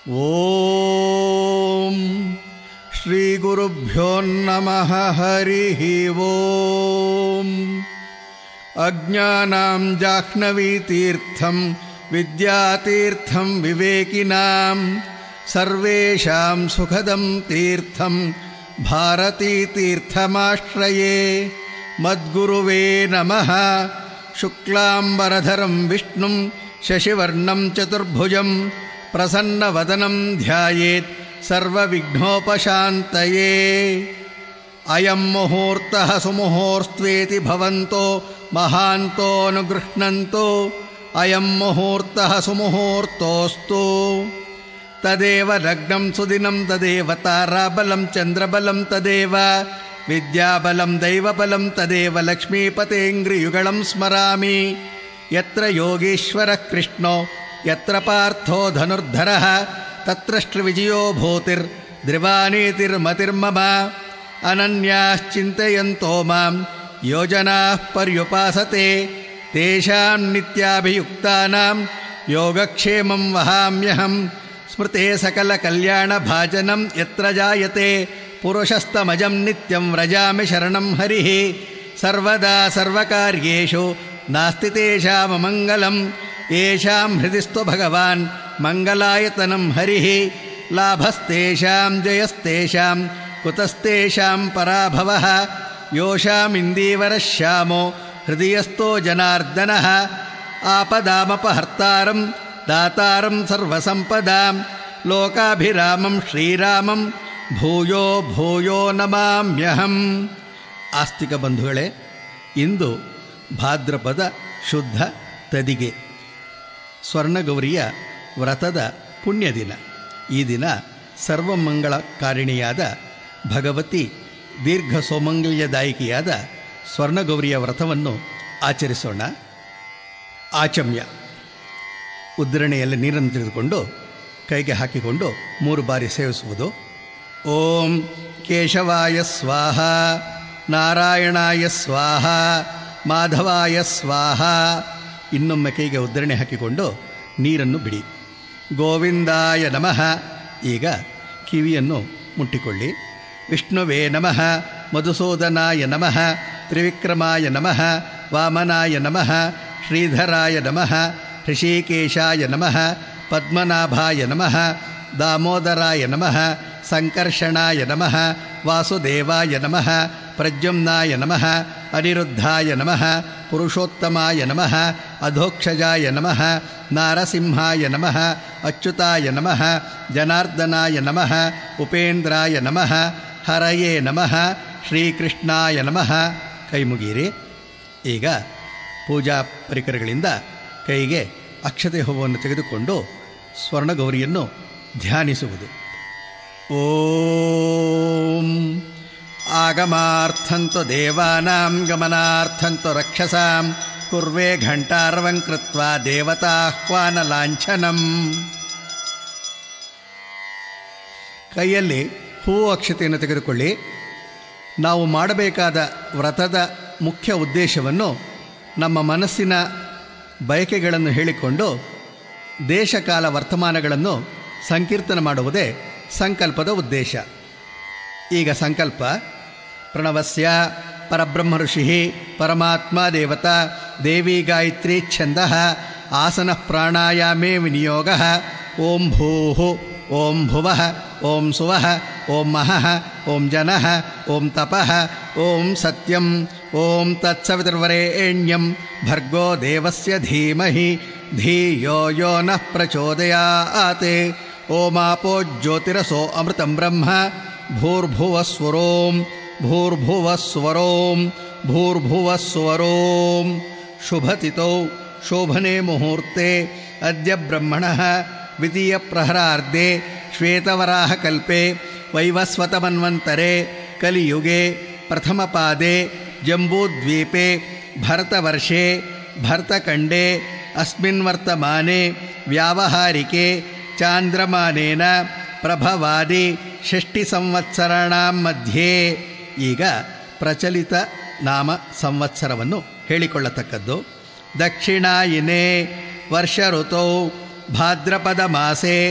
ಓಂ ಶ್ರೀ ಗುರುಭ್ಯೋ ನಮಃ. ಹರಿಃ ಓಂ. ಅಜ್ಞಾನಾಂ ಜಾಹ್ನವೀತೀರ್ಥಂ ವಿದ್ಯಾತೀರ್ಥಂ ವಿವೇಕಿನಾಂ ಸರ್ವೇಷಾಂ ಸುಖದಂ ತೀರ್ಥಂ ಭಾರತೀತೀರ್ಥಮಾಶ್ರಯೇ. ಮದ್ಗುರುವೇ ನಮಃ. ಶುಕ್ಲಾಂಬರಧರಂ ವಿಷ್ಣುಂ ಶಶಿವರ್ಣಂ ಚತುರ್ಭುಜಂ ಪ್ರಸನ್ನವದನಂ ಧ್ಯಾಯೇತ್ ಸರ್ವವಿಘ್ನೋಪಶಾಂತಯೇ. ಅಯಂ ಮುಹೂರ್ತಃ ಸುಮುಹೂರ್ತ್ವೇತಿ ಭವಂತೋ ಮಹಾಂತೋ ಅನುಗೃಹ್ಣಂತು. ಅಯಂ ಮುಹೂರ್ತಃ ಸುಮುಹೂರ್ತೋಸ್ತು. ತದೇವ ಲಗ್ನಂ ಸುದಿನಂ ತದೇವ ತಾರಾಬಲಂ ಚಂದ್ರಬಲಂ ತದೇವ ವಿದ್ಯಾಬಲಂ ದೈವಬಲಂ ತದೇವ ಲಕ್ಷ್ಮೀಪತೇಂಗ್ರಿಯುಗಳಂ ಸ್ಮರಾಮಿ. ಯತ್ರ ಯೋಗೀಶ್ವರಃ ಕೃಷ್ಣೋ ಯತ್ರ ಪಾರ್ಥೋ ಧನುರ್ಧರಃ ತತ್ರ ಶ್ರೀವಿಜಯೋ ಭೂತಿರ್ದ್ರಿವಾನೀತಿರ್ಮತಿರ್ಮಮ. ಅನನ್ಯಾಶ್ಚಿಂತಯಂತೋ ಮಾಂ ಯೋಜನಾಃ ಪರ್ಯುಪಾಸತೆ ತೇಷಾಂ ನಿತ್ಯಾಭಿಯುಕ್ತಾನಾಂ ಯೋಗಕ್ಷೇಮಂ ವಹಾಮ್ಯಹಂ. ಸ್ಮೃತೆ ಸಕಲಕಲ್ಯಾಣಭಾಜನಂ ಯತ್ರ ಜಾಯತೆ ಪುರುಷಸ್ತಮಜಂ ನಿತ್ಯಂ ವ್ರಜಾಮಿ ಶರಣಂ ಹರಿಃ. ಸರ್ವದಾ ಸರ್ವಕಾರ್ಯೇಷು ನಾಸ್ತಿ ತೇಷಾಮಮಂಗಲಂ. ಯೇಷಾಂ ಹೃದಿಸ್ತು ಭಗವಾನ್ ಮಂಗಲಾಯತನಂ ಹರಿಃ. ಲಾಭಸ್ತೇಷಾಂ ಜಯಸ್ತೇಷಾಂ ಕುತಸ್ತೇಷಾಂ ಪರಾಭವಃ. ಯೋಷಾಮಿಂದೀವರಶ್ಯಾಮೋ ಹೃದಯಸ್ಥೋ ಜನಾರ್ದನಃ. ಆಪದಾಮಪಹರ್ತಾರಂ ದಾತಾರಂ ಸರ್ವಸಂಪದಾಂ ಲೋಕಾಭಿರಾಮಂ ಶ್ರೀರಾಮಂ ಭೂಯೋ ಭೂಯೋ ನಮಾಮ್ಯಹಂ. ಆಸ್ತಿಕ ಬಂಧುಗಳೇ, ಇಂದು ಭಾದ್ರಪದ ಶುದ್ಧ ತದಿಗೆ ಸ್ವರ್ಣಗೌರಿಯ ವ್ರತದ ಪುಣ್ಯ ದಿನ. ಈ ದಿನ ಸರ್ವಮಂಗಳಕಾರಿಣಿಯಾದ ಭಗವತಿ ದೀರ್ಘ ಸೌಮಂಗಲ್ಯದಾಯಿಕೆಯಾದ ಸ್ವರ್ಣಗೌರಿಯ ವ್ರತವನ್ನು ಆಚರಿಸೋಣ. ಆಚಮ್ಯ ಉದ್ಧರಣೆಯಲ್ಲಿ ನೀರನ್ನು ತೆಗೆದುಕೊಂಡು ಕೈಗೆ ಹಾಕಿಕೊಂಡು 3 ಬಾರಿ ಸೇವಿಸುವುದು. ಓಂ ಕೇಶವಾಯ ಸ್ವಾಹ, ನಾರಾಯಣಾಯ ಸ್ವಾಹ, ಮಾಧವಾಯ ಸ್ವಾಹ. ಇನ್ನೊಮ್ಮೆ ಕೈಗೆ ಉದ್ಧರಣೆ ಹಾಕಿಕೊಂಡು ನೀರನ್ನು ಬಿಡಿ. ಗೋವಿಂದಾಯ ನಮಃ. ಈಗ ಕಿವಿಯನ್ನು ಮುಟ್ಟಿಕೊಳ್ಳಿ. ವಿಷ್ಣುವೇ ನಮಃ, ಮಧುಸೂದನಾಯ ನಮಃ, ತ್ರಿವಿಕ್ರಮಾಯ ನಮಃ, ವಾಮನಾಯ ನಮಃ, ಶ್ರೀಧರಾಯ ನಮಃ, ಋಷಿಕೇಶಾಯ ನಮಃ, ಪದ್ಮನಾಭಾಯ ನಮಃ, ದಾಮೋದರಾಯ ನಮಃ, ಸಂಕರ್ಷಣಾಯ ನಮಃ, ವಾಸುದೇವಾಯ ನಮಃ, ಪ್ರದ್ಯುಮ್ನಾಯ ನಮಃ, ಅನಿರುದ್ಧಾಯ ನಮಃ, ಪುರುಷೋತ್ತಮಾಯ ನಮಃ, ಅಧೋಕ್ಷಜಾಯ ನಮಃ, ನಾರಸಿಂಹಾಯ ನಮಃ, ಅಚ್ಯುತಾಯ ನಮಃ, ಜನಾರ್ದನಾಯ ನಮಃ, ಉಪೇಂದ್ರಾಯ ನಮಃ, ಹರಯೇ ನಮಃ, ಶ್ರೀಕೃಷ್ಣಾಯ ನಮಃ. ಕೈ ಮುಗಿಯಿರಿ. ಈಗ ಪೂಜಾ ಪರಿಕರಗಳಿಂದ ಕೈಗೆ ಅಕ್ಷತೆ ಹೂವನ್ನು ತೆಗೆದುಕೊಂಡು ಸ್ವರ್ಣಗೌರಿಯನ್ನು ಧ್ಯಾನಿಸುವುದು. ಓಂ ಆಗಮಾರ್ಥಂತು ದೇವಾನಾಂ ಗಮನಾರ್ಥಂತು ರಕ್ಷಸಾಂ ಕುರ್ವೇ ಘಂಟಾರವಂ ಕೃತ್ವಾ ದೇವತಾಹ್ವಾನ ಲಾಂಛನಂ. ಕೈಯಲ್ಲಿ ಹೂವು ಅಕ್ಷತೆಯನ್ನು ತೆಗೆದುಕೊಳ್ಳಿ. ನಾವು ಮಾಡಬೇಕಾದ ವ್ರತದ ಮುಖ್ಯ ಉದ್ದೇಶವನ್ನು, ನಮ್ಮ ಮನಸ್ಸಿನ ಬಯಕೆಗಳನ್ನು ಹೇಳಿಕೊಂಡು ದೇಶಕಾಲ ವರ್ತಮಾನಗಳನ್ನು ಸಂಕೀರ್ತನ ಮಾಡುವುದೇ ಸಂಕಲ್ಪದ ಉದ್ದೇಶ. ಈಗ ಸಂಕಲ್ಪ: ಪ್ರಣವಸ್ಯ ಪರಬ್ರಹ್ಮ ಋಷಿ ಪರಮಾತ್ಮ ದೇವತಾ ದೇವಿ ಗಾಯತ್ರಿ ಛಂದಃ ಆಸನ ಪ್ರಾಣಾಯಾಮೇ ವಿನಿಯೋಗ. ಓಂ ಭೂಃ ಓಂ ಭುವಃ ಓಂ ಸುವಃ ಓಂ ಮಹಃ ಓಂ ಜನಃ ಓಂ ತಪಃ ಓಂ ಸತ್ಯಂ ಓಂ ತತ್ಸವಿತುರ್ವರೆಣ್ಯಂ ಭರ್ಗೋ ದೇವಸ್ಯ ಧೀಮಹಿ ಧಿಯೋ ಯೋ ನಃ ಪ್ರಚೋದಯಾತ್. ಓಮಾಪೋ ಜ್ಯೋತಿರಸೋ ಅಮೃತಂ ಬ್ರಹ್ಮ ಭೂರ್ಭುವಸ್ವರೋಂ ಭೂರ್ಭುವಸ್ವರೋಂ ಭೂರ್ಭುವಸ್ವರೋಂ. ಶುಭತಿಥೌ ಶೋಭನೆ ಮುಹೂರ್ತೆ ಅದ್ಯ ಬ್ರಹ್ಮಣಃ ದ್ವಿತೀಯ ಪ್ರಹರಾರ್ಧೆ ಶ್ವೇತವರಾಹಕಲ್ಪೆ ವೈವಸ್ವತಮನ್ವಂತರೆ ಕಲಿಯುಗೆ ಪ್ರಥಮಪಾದೆ ಜಂಬೂದ್ವೀಪೆ ಭರತವರ್ಷೆ ಭರತಖಂಡೆ ಅಸ್ಮಿನ್ ವರ್ತಮಾನೆ ವ್ಯಾವಹಾರಿಕೆ ಚಾಂದ್ರಮಾನೇನ ಪ್ರಭವಾದಿ ಷಷ್ಠಿ ಸಂವತ್ಸರಾಣಾಂ ಮಧ್ಯೆ. ಈಗ ಪ್ರಚಲಿತ ನಾಮ ಸಂವತ್ಸರವನ್ನು ಹೇಳಿಕೊಳ್ಳತಕ್ಕದ್ದು. ದಕ್ಷಿಣಾಯಿನೇ ವರ್ಷ ಋತೌ ಭಾದ್ರಪದ ಮಾಸೆ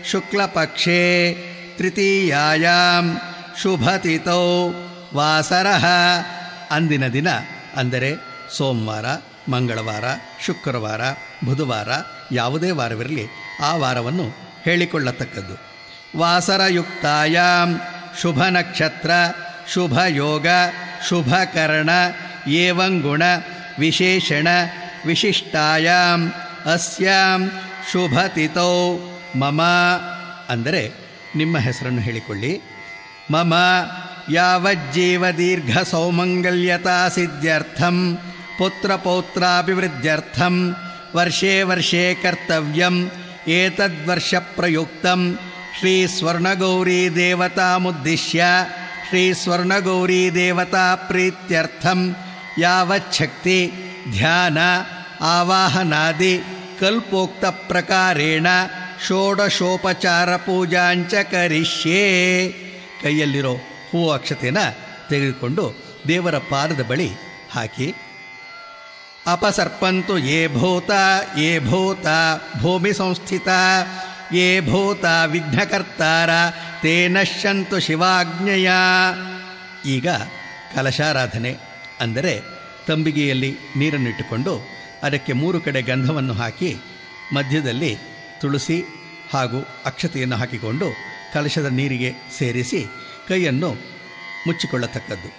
ಶುಕ್ಲಪಕ್ಷೇ ತೃತೀಯಾಯಾಂ ಶುಭತಿಥೌ ವಾಸರಃ. ಅಂದಿನ ದಿನ ಅಂದರೆ ಸೋಮವಾರ, ಮಂಗಳವಾರ, ಶುಕ್ರವಾರ, ಬುಧವಾರ, ಯಾವುದೇ ವಾರವಿರಲಿ ಆ ವಾರವನ್ನು ಹೇಳಿಕೊಳ್ಳತಕ್ಕದ್ದು. ವಾಸರಯುಕ್ತಾಯಾಂ ಶುಭ ನಕ್ಷತ್ರ ಶುಭ ಯೋಗ ಶುಭಕರಣ ಏವಂಗುಣ ವಿಶೇಷಣ ವಿಶಿಷ್ಟಾಯಾಂ ಅಸ್ಯಾಂ ಶುಭತಿಥೌ ಮಮ ಅಂದರೆ ನಿಮ್ಮ ಹೆಸರನ್ನು ಹೇಳಿಕೊಳ್ಳಿ. ಮಮ ಯಾವಜ್ಜೀವ ದೀರ್ಘ ಸೌಮಂಗಲ್ಯತಾ ಸಿದ್ಧ್ಯರ್ಥಂ ಪುತ್ರಪೌತ್ರಾಭಿವೃದ್ಧ್ಯರ್ಥಂ ವರ್ಷೇ ವರ್ಷೇ ಕರ್ತವ್ಯಂ ಏತದ್ವರ್ಷ ಪ್ರಯುಕ್ತಂ ಶ್ರೀ ಸ್ವರ್ಣಗೌರೀ ದೇವತಾಮುದ್ದಿಶ್ಯ ಶ್ರೀ ಸ್ವರ್ಣಗೌರೀ ದೇವತಾ ಪ್ರೀತ್ಯರ್ಥಂ ಯಾವಚ್ಛಕ್ತಿ ಧ್ಯಾನ ಆವಾಹನಾದಿ ಕಲ್ಪೋಕ್ತ ಪ್ರಕಾರೇಣ ಷೋಡಶೋಪಚಾರ ಪೂಜಾಂಚ ಕರಿಷ್ಯೇ. ಕೈಯಲ್ಲಿರೋ ಹೂವು ಅಕ್ಷತೆಯನ್ನು ತೆಗೆದುಕೊಂಡು ದೇವರ ಪಾದದ ಬಳಿ ಹಾಕಿ, ಅಪಸರ್ಪಂತು ಯೇ ಭೂತ ಭೂಮಿ ಸಂಸ್ಥಿತ ಯೇ ಭೂತ ವಿಘ್ನಕರ್ತಾರ ತೇ ನಶ್ಯಂತು ಶಿವಾಜ್ಞೆಯ. ಈಗ ಕಲಶಾರಾಧನೆ ಅಂದರೆ ತಂಬಿಗೆಯಲ್ಲಿ ನೀರನ್ನಿಟ್ಟುಕೊಂಡು ಅದಕ್ಕೆ 3 ಕಡೆ ಗಂಧವನ್ನು ಹಾಕಿ ಮಧ್ಯದಲ್ಲಿ ತುಳಸಿ ಹಾಗೂ ಅಕ್ಷತೆಯನ್ನು ಹಾಕಿಕೊಂಡು ಕಲಶದ ನೀರಿಗೆ ಸೇರಿಸಿ ಕೈಯನ್ನು ಮುಚ್ಚಿಕೊಳ್ಳತಕ್ಕದ್ದು.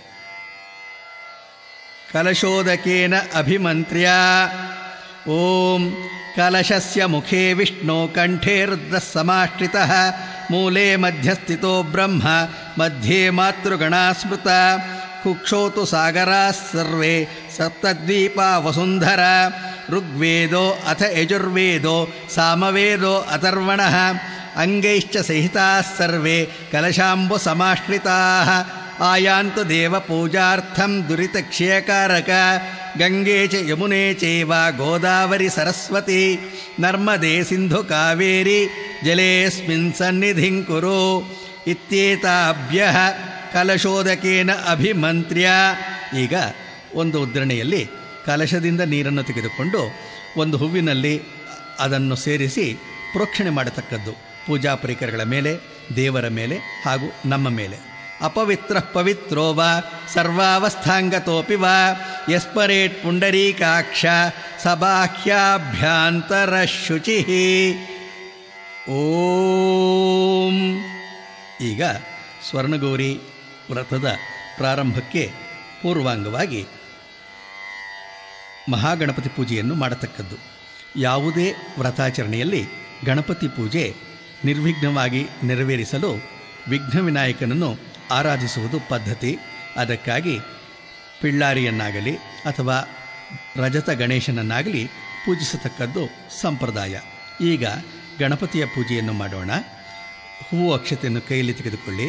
ಕಲಶೋದಕೇನ ಅಭಿಮಂತ್ರ್ಯ ಓಂ ಕಲಶಸ್ಯ ಮುಖೇ ವಿಷ್ಣು ಕಂಠೇ ರುದ್ರಃ ಸಮಾಶ್ರಿತಃ ಮೂಲೆ ಮಧ್ಯಸ್ಥಿತೋ ಬ್ರಹ್ಮ ಮಧ್ಯೆ ಮಾತೃಗಣಾ ಸ್ಮೃತ ಕುಕ್ಷೋತು ಸಾಗರಾಃ ಸರ್ವೇ ಸಪ್ತದ್ವೀಪಾ ವಸುಂಧರ ಋಗ್ವೇದೋ ಅಥ ಯಜುರ್ವೇದೋ ಸಾಮವೇದೋ ಅಥರ್ವಣಃ ಅಂಗೈಶ್ಚ ಸಹಿತಾಃ ಸರ್ವೇ ಕಲಶಾಂಬು ಸಮಾಶ್ರಿತಾಃ ಆಯಾಂತು ದೇವಪೂಜಾರ್ಥಂ ದುರಿತಕ್ಷಯಕಾರಕ ಗಂಗೆ ಚ ಯಮುನೆ ಚೈವ ಗೋದಾವರಿ ಸರಸ್ವತಿ ನರ್ಮದೆ ಸಿಂಧು ಕಾವೇರಿ ಜಲೇಸ್ಮಿನ್ ಸನ್ನಿಧಿಂ ಕುರು ಇತ್ಯೇತಾಭ್ಯಃ ಕಲಶೋದಕೇನ ಅಭಿಮಂತ್ರ್ಯ. ಈಗ ಒಂದು ಉದ್ರಣೆಯಲ್ಲಿ ಕಲಶದಿಂದ ನೀರನ್ನು ತೆಗೆದುಕೊಂಡು ಒಂದು ಹೂವಿನಲ್ಲಿ ಅದನ್ನು ಸೇರಿಸಿ ಪ್ರೋಕ್ಷಣೆ ಮಾಡತಕ್ಕದ್ದು ಪೂಜಾ ಪರಿಕರಗಳ ಮೇಲೆ, ದೇವರ ಮೇಲೆ ಹಾಗೂ ನಮ್ಮ ಮೇಲೆ. ಅಪವಿತ್ರ ಪವಿತ್ರೋ ವ ಸರ್ವಾವಸ್ಥಾಂಗತೋಪಿ ವ ಯಸ್ಪರೇಟ್ ಪುಂಡರೀಕಾಕ್ಷ ಸಬಾಹ್ಯಾಭ್ಯಾಂತರ ಶುಚಿ. ಓಂ. ಈಗ ಸ್ವರ್ಣಗೌರಿ ವ್ರತದ ಪ್ರಾರಂಭಕ್ಕೆ ಪೂರ್ವಾಂಗವಾಗಿ ಮಹಾಗಣಪತಿ ಪೂಜೆಯನ್ನು ಮಾಡತಕ್ಕದ್ದು. ಯಾವುದೇ ವ್ರತಾಚರಣೆಯಲ್ಲಿ ಗಣಪತಿ ಪೂಜೆ ನಿರ್ವಿಘ್ನವಾಗಿ ನೆರವೇರಿಸಲು ವಿಘ್ನ ವಿನಾಯಕನನ್ನು ಆರಾಧಿಸುವುದು ಪದ್ಧತಿ. ಅದಕ್ಕಾಗಿ ಪಿಳ್ಳಾರಿಯನ್ನಾಗಲಿ ಅಥವಾ ರಜತ ಗಣೇಶನನ್ನಾಗಲಿ ಪೂಜಿಸತಕ್ಕದ್ದು ಸಂಪ್ರದಾಯ. ಈಗ ಗಣಪತಿಯ ಪೂಜೆಯನ್ನು ಮಾಡೋಣ. ಹೂವು ಅಕ್ಷತೆಯನ್ನು ಕೈಯಲ್ಲಿ ತೆಗೆದುಕೊಳ್ಳಿ.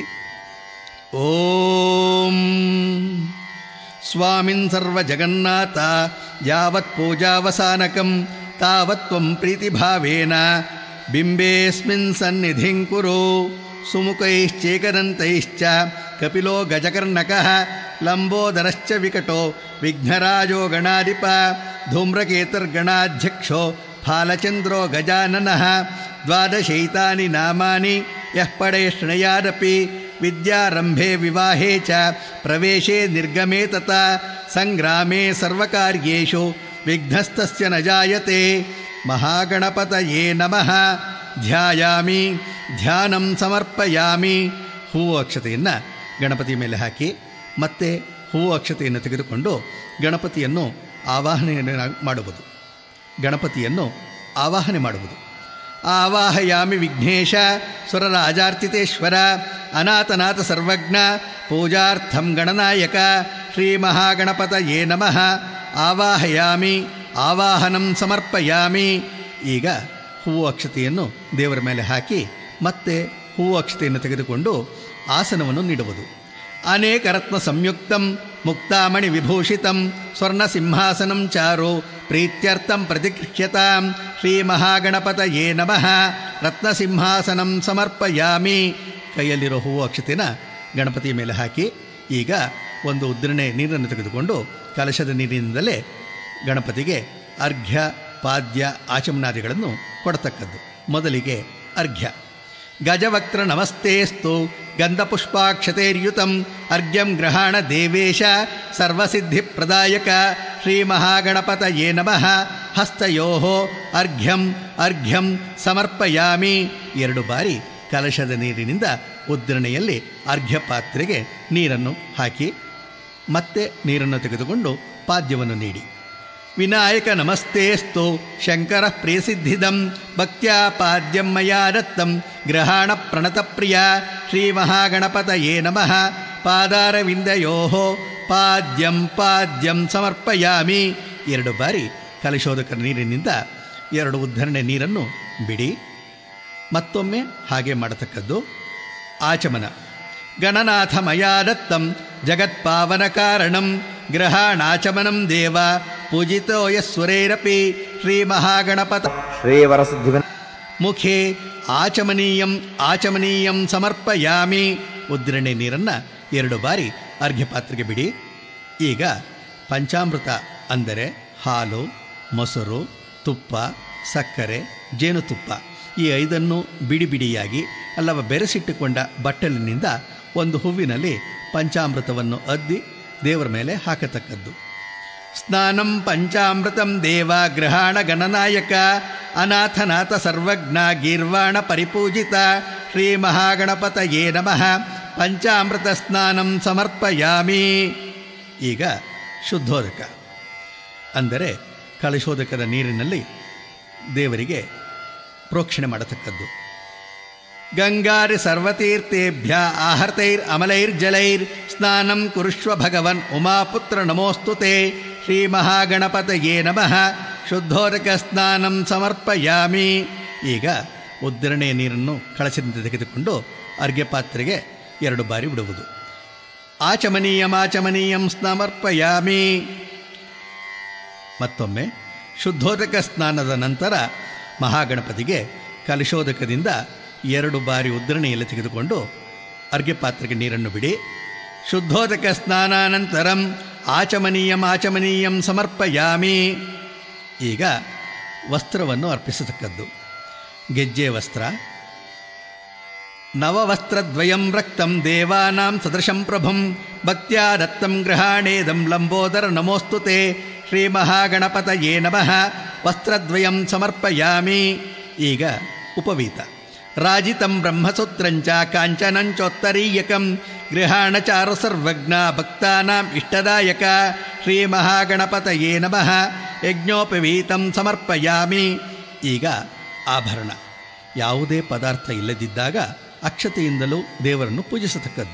ಓಂ ಸ್ವಾಮಿನ್ ಸರ್ವ ಜಗನ್ನಾಥ ಯಾವತ್ ಪೂಜಾವಸಾನಕಂ ತಾವತ್ ತ್ವಂ ಪ್ರೀತಿಭಾವೇನ ಬಿಂಬೇಸ್ಮಿನ್ ಸನ್ನಿಧಿಂ ಕುರು. ಸುಮುಖೈಶ್ಚೇಕದಂತೈಶ್ಚ ಕಪಿಲೋ ಗಜಕರ್ಣಕಃ ಲಂಬೋದರಶ್ಚ ವಿಕಟೋ ವಿಘ್ನರಾಜೋ ಗಣಾಧಿಪ ಧೂಮ್ರಕೇತರ್ಗಣಾಧ್ಯಕ್ಷೋ ಫಾಲಚಂದ್ರೋ ಗಜಾನನಃ ದ್ವಾದಶೈತಾನಿ ನಾಮಾನಿ ಯಃ ಪಡೆ ಶೃಣಯಾದಪಿ ವಿದ್ಯಾರಂಭೆ ವಿವಾಹೇ ಚ ಪ್ರವೇಶೇ ನಿರ್ಗಮೇ ತಥಾ ಸಂಗ್ರಾಮೇ ಸರ್ವಕಾರ್ಯೇಷು ವಿಘ್ನಸ್ತಸ್ಯ ನ ಜಾಯತೆ. ಮಹಾಗಣಪತಯೇ ನಮಃ. ಧ್ಯಾಯಾಮಿ ಧ್ಯಾನಂ ಸಮರ್ಪಯಾಮಿ. ಹೂವು ಅಕ್ಷತೆಯನ್ನು ಗಣಪತಿ ಮೇಲೆ ಹಾಕಿ ಮತ್ತೆ ಹೂವು ಅಕ್ಷತೆಯನ್ನು ತೆಗೆದುಕೊಂಡು ಗಣಪತಿಯನ್ನು ಆವಾಹನೆ ಮಾಡುವುದು. ಗಣಪತಿಯನ್ನು ಆವಾಹನೆ ಮಾಡುವುದು. ಆವಾಹಯಾಮಿ ವಿಘ್ನೇಶ ಸುರರಾಜಾರ್ಚಿತೇಶ್ವರ ಅನಾಥನಾಥ ಸರ್ವಜ್ಞ ಪೂಜಾರ್ಥಂ ಗಣನಾಯಕ ಶ್ರೀ ಮಹಾಗಣಪತಯೇ ನಮಃ. ಆವಾಹಯಾಮಿ ಆವಾಹನಂ ಸಮರ್ಪಯಾಮಿ. ಈಗ ಹೂವು ಅಕ್ಷತೆಯನ್ನು ದೇವರ ಮೇಲೆ ಹಾಕಿ ಮತ್ತೆ ಹೂವು ಅಕ್ಷತೆಯನ್ನು ತೆಗೆದುಕೊಂಡು ಆಸನವನ್ನು ನೀಡುವುದು. ಅನೇಕ ರತ್ನ ಸಂಯುಕ್ತಂ ಮುಕ್ತಾಮಣಿ ವಿಭೂಷಿತಂ ಸ್ವರ್ಣ ಸಿಂಹಾಸನಂ ಚಾರು ಪ್ರೀತ್ಯರ್ಥಂ ಪ್ರತಿಗೃಹ್ಯತಾಂ ಶ್ರೀ ಮಹಾಗಣಪತಯೇ ನಮಃ. ರತ್ನಸಿಂಹಾಸನಂ ಸಮರ್ಪಯಾಮಿ. ಕೈಯಲ್ಲಿರೋ ಹೂವು ಅಕ್ಷತೆನ ಗಣಪತಿಯ ಮೇಲೆ ಹಾಕಿ ಈಗ ಒಂದು ಉದ್ರಣೆ ನೀರನ್ನು ತೆಗೆದುಕೊಂಡು ಕಲಶದ ನೀರಿನಿಂದಲೇ ಗಣಪತಿಗೆ ಅರ್ಘ್ಯ ಪಾದ್ಯ ಆಚಮನಾದಿಗಳನ್ನು ಕೊಡತಕ್ಕದ್ದು. ಮೊದಲಿಗೆ ಅರ್ಘ್ಯ. ಗಜವಕ್ತ್ರ ನಮಸ್ತೇಸ್ತು ಗಂಧಪುಷ್ಪಾಕ್ಷತೈರ್ಯುತಂ ಅರ್ಘ್ಯಂ ಗೃಹಾಣ ದೇವೇಶ ಸರ್ವಸಿದ್ಧಿಪ್ರದಾಯಕ ಶ್ರೀಮಹಾಗಣಪತಯೇ ನಮಃ ಹಸ್ತಯೋಃ ಅರ್ಘ್ಯಂ ಸಮರ್ಪಯಾಮಿ. 2 ಬಾರಿ ಕಲಶದ ನೀರಿನಿಂದ ಉದ್ರಣೆಯಲ್ಲಿ ಅರ್ಘ್ಯ ಪಾತ್ರೆಗೆ ನೀರನ್ನು ಹಾಕಿ ಮತ್ತೆ ನೀರನ್ನು ತೆಗೆದುಕೊಂಡು ಪಾದ್ಯವನ್ನು ನೀಡಿ. ವಿನಾಯಕ ನಮಸ್ತೇಸ್ತು ಶಂಕರ ಪ್ರಿಯಸಿದ್ಧಿದಂ ಭಕ್ತ್ಯಾ ಪಾದ್ಯಂ ಮಯಾ ದತ್ತಂ ಗ್ರಹಾಣ ಪ್ರಣತಪ್ರಿಯ ಶ್ರೀಮಹಾಗಣಪತಯೇ ನಮಃ ಪಾದಾರವಿಂದಯೋಃ ಪಾದ್ಯಂ ಸಮರ್ಪಯಾಮಿ. 2 ಬಾರಿ ಕಲಶೋದಕ ನೀರಿನಿಂದ 2 ಉದ್ಧರಣೆ ನೀರನ್ನು ಬಿಡಿ. ಮತ್ತೊಮ್ಮೆ ಹಾಗೆ ಮಾಡತಕ್ಕದ್ದು. ಆಚಮನ. ಗಣನಾಥ ಮಯಾ ದತ್ತಂ ಜಗತ್ಪಾವನ ಕಾರಣಂ ಗ್ರಹಾಣಾಚಮನಂ ದೇವ ಪೂಜಿತೋ ಯಸ್ವರೈರಪಿ ಶ್ರೀಮಹಾಗಣಪತ ಶ್ರೀವರಸಿದ್ಧಿ ಮುಖೇ ಆಚಮನೀಯಂ ಸಮರ್ಪಯಾಮಿ. ಉದ್ರಣೆ ನೀರನ್ನು 2 ಬಾರಿ ಅರ್ಘ್ಯಪಾತ್ರೆಗೆ ಬಿಡಿ. ಈಗ ಪಂಚಾಮೃತ ಅಂದರೆ ಹಾಲು, ಮೊಸರು, ತುಪ್ಪ, ಸಕ್ಕರೆ, ಜೇನುತುಪ್ಪ ಈ 5 ಬಿಡಿಯಾಗಿ ಅಲ್ಲವ ಬೆರೆಸಿಟ್ಟುಕೊಂಡ ಬಟ್ಟಲಿನಿಂದ ಒಂದು ಹೂವಿನಲ್ಲಿ ಪಂಚಾಮೃತವನ್ನು ಅದ್ದಿ ದೇವರ ಮೇಲೆ ಹಾಕತಕ್ಕದ್ದು. ಸ್ನಾನಂ ಪಂಚಾಮೃತಂ ದೇವ ಗ್ರಹಾಣ ಗಣನಾಯಕ ಅನಾಥನಾಥ ಸರ್ವಜ್ಞ ಗೀರ್ವಾಣ ಪರಿಪೂಜಿತ ಶ್ರೀಮಹಾಗಣಪತಯೇ ನಮಃ ಪಂಚಾಮೃತ ಸ್ನಾನಂ ಸಮರ್ಪಯಾಮಿ. ಈಗ ಶುದ್ಧೋದಕ ಅಂದರೆ ಕಲಶೋದಕದ ನೀರಿನಲ್ಲಿ ದೇವರಿಗೆ ಪ್ರೋಕ್ಷಣೆ ಮಾಡತಕ್ಕದ್ದು. ಗಂಗಾರಿ ಸರ್ವತೀರ್ಥೇಭ್ಯ ಆಹರ್ತೈರಮಲೈರ್ಜಲೈರ್ ಸ್ನಾನಂ ಕುರುಷ್ವ ಭಗವನ್ ಉಮಾಪುತ್ರ ನಮೋಸ್ತುತೆ ಶ್ರೀಮಹಾಗಣಪತಯೇ ನಮಃ ಶುದ್ಧೋದಕ ಸ್ನಾನಂ ಸಮರ್ಪಯಾಮಿ. ಈಗ ಉದ್ಧರಣೆಯ ನೀರನ್ನು ಕಳಶದಿಂದ ತೆಗೆದುಕೊಂಡು ಅರ್ಘ್ಯಪಾತ್ರೆಗೆ 2 ಬಾರಿ ಬಿಡುವುದು. ಆಚಮನೀಯಂ ಸಮರ್ಪಯಾಮಿ. ಮತ್ತೊಮ್ಮೆ ಶುದ್ಧೋದಕ ಸ್ನಾನದ ನಂತರ ಮಹಾಗಣಪತಿಗೆ ಕಲಶೋದಕದಿಂದ 2 ಬಾರಿ ಉದ್ಧರಣೆಯಲ್ಲಿ ತೆಗೆದುಕೊಂಡು ಅರ್ಘ್ಯಪಾತ್ರೆಗೆ ನೀರನ್ನು ಬಿಡಿ. ಶುದ್ಧೋದಕ ಸ್ನಾನಾನಂತರಂ ಆಚಮನೀಯಂ ಸಮರ್ಪಯಾಮಿ. ಈಗ ವಸ್ತ್ರವನ್ನು ಅರ್ಪಿಸತಕ್ಕದ್ದು. ಗೆಜ್ಜೆ ವಸ್ತ್ರ. ನವವಸ್ತ್ರದ್ವಯಂ ರಕ್ತಂ ದೇವಾನಾಂ ಸದೃಶಂ ಪ್ರಭುಂ ಭಕ್ತ್ಯಾ ದತ್ತಂ ಗೃಹಾಣೇದಂ ಲಂಬೋದರ ನಮೋಸ್ತುತೆ ಶ್ರೀಮಹಾಗಣಪತಯೇ ನಮಃ ವಸ್ತ್ರದ್ವಯಂ ಸಮರ್ಪಯಾಮಿ. ಈಗ ಉಪವೀತ. ರಾಜಿತಂ ಬ್ರಹ್ಮಸೂತ್ರಂಚ ಕಾಂಚನಂಚೋತ್ತರೀಯಕಂ ಗೃಹಾಣ ಚಾರು ಸರ್ವಜ್ಞ ಭಕ್ತಾನಾಂ ಇಷ್ಟದಾಯಕ ಶ್ರೀಮಹಾಗಣಪತಯೇ ನಮಃ ಯಜ್ಞೋಪವೀತಂ ಸಮರ್ಪಯಾಮಿ. ಈಗ ಆಭರಣ. ಯಾವುದೇ ಪದಾರ್ಥ ಇಲ್ಲದಿದ್ದಾಗ ಅಕ್ಷತೆಯಿಂದಲೂ ದೇವರನ್ನು ಪೂಜಿಸತಕ್ಕದ್ದು.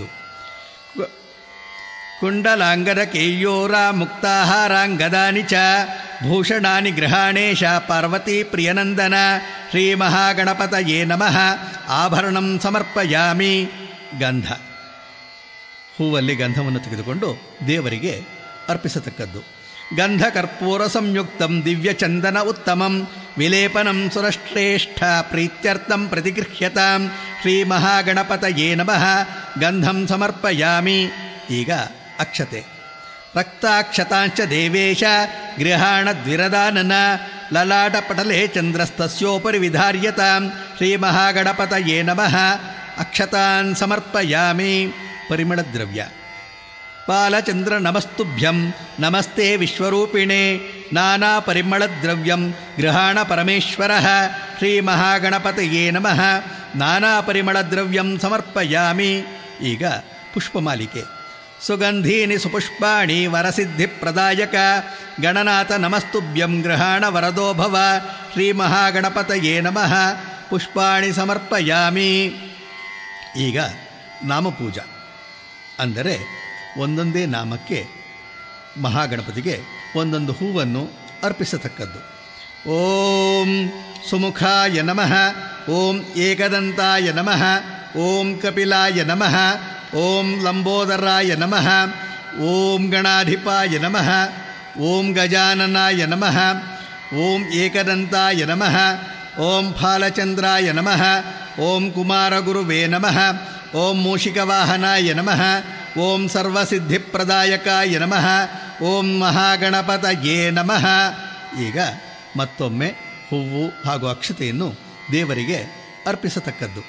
ಕುಂಡಲಾಂಗದ ಕೇಯೂರ ಮುಕ್ತಾಹಾರಾಂಗದಾನಿ ಚ ಭೂಷಣಾನಿ ಗೃಹಾಣೇಶ ಪಾರ್ವತೀ ಪ್ರಿಯನಂದನ ಶ್ರೀಮಹಾಗಣಪತಯೇ ನಮಃ ಆಭರಣಂ ಸಮರ್ಪಯಾಮಿ. ಗಂಧ. ಹೂವಲ್ಲಿ ಗಂಧವನ್ನು ತೆಗೆದುಕೊಂಡು ದೇವರಿಗೆ ಅರ್ಪಿಸತಕ್ಕದ್ದು. ಗಂಧ ಕರ್ಪೂರ ಸಂಯುಕ್ತಂ ದಿವ್ಯಚಂದನ ಉತ್ತಮಂ ವಿಲೇಪನಂ ಸುರಶ್ರೇಷ್ಠ ಪ್ರೀತ್ಯರ್ಥಂ ಪ್ರತಿಗೃಹ್ಯತಾಂ ಶ್ರೀಮಹಾಗಣಪತಯೇ ನಮಃ ಗಂಧಂ ಸಮರ್ಪಯಾಮಿ. ಈಗ ಅಕ್ಷತೆ. ರಕ್ತಾಕ್ಷತಾಂಚ ದೇವೇಶ ಗೃಹಾಣ ದ್ವಿರದಾನನ ಲಲಾಟಪಟಲೆ ಚಂದ್ರಸ್ತಸ್ಯೋಪರಿ ವಿಧಾರ್ಯತಾಂ ಶ್ರೀಮಹಾಗಣಪತಯೇ ನಮಃ ಅಕ್ಷತಾನ್ ಸಮರ್ಪಯಾಮಿ. ಪರಿಮಳದ್ರವ್ಯ. ಬಾಲಚಂದ್ರ ನಮಸ್ತುಭ್ಯಂ ನಮಸ್ತೆ ವಿಶ್ವರೂಪಿಣೆ ನಾನಾ ಪರಿಮಳದ್ರವ್ಯಂ ಗೃಹಾಣ ಪರಮೇಶ್ವರಃ ಶ್ರೀಮಹಾಗಣಪತಯೇ ನಮಃ ನಾನಾ ಪರಿಮಳದ್ರವ್ಯಂ ಸಮರ್ಪಯಾಮಿ. ಈಗ ಪುಷ್ಪಮಾಲಿಕೆ. ಸುಗಂಧೀನಿ ಸುಪುಷ್ಪಾಣಿ ವರಸಿದ್ಧಿಪ್ರದಾಯಕ ಗಣನಾಥ ನಮಸ್ತುಭ್ಯಂ ಗೃಹಾಣ ವರದೋ ಭವ ಶ್ರೀಮಹಾಗಣಪತಯೇ ನಮಃ ಪುಷ್ಪಾಣಿ ಸಮರ್ಪಯಾಮಿ. ಈಗ ನಾಮಪೂಜಾ ಅಂದರೆ ಒಂದೊಂದೇ ನಾಮಕ್ಕೆ ಮಹಾಗಣಪತಿಗೆ ಒಂದೊಂದು ಹೂವನ್ನು ಅರ್ಪಿಸತಕ್ಕದ್ದು. ಓಂ ಸುಮುಖಾಯ ನಮಃ, ಓಂ ಏಕದಂತಾಯ ನಮಃ, ಓಂ ಕಪಿಲಾಯ ನಮಃ, ಓಂ ಲಂಬೋದರಾಯ ನಮಃ, ಓಂ ಗಣಾಧಿಪಾಯ ನಮಃ, ಓಂ ಗಜಾನನಾಯ ನಮಃ, ಓಂ ಏಕದಂತಾಯ ನಮಃ, ಓಂ ಫಾಲಚಂದ್ರಾಯ ನಮಃ, ಓಂ ಕುಮಾರಗುರುವೇ ನಮಃ, ಓಂ ಮೂಷಿಕವಾಹನಾಯ ನಮಃ, ಓಂ ಸರ್ವಸಿದ್ಧಿಪ್ರದಾಯಕಾಯ ನಮಃ, ಓಂ ಮಹಾಗಣಪತಯೇ ನಮಃ. ಈಗ ಮತ್ತೊಮ್ಮೆ ಹೂವು ಹಾಗೂ ಅಕ್ಷತೆಯನ್ನು ದೇವರಿಗೆ ಅರ್ಪಿಸತಕ್ಕದ್ದು.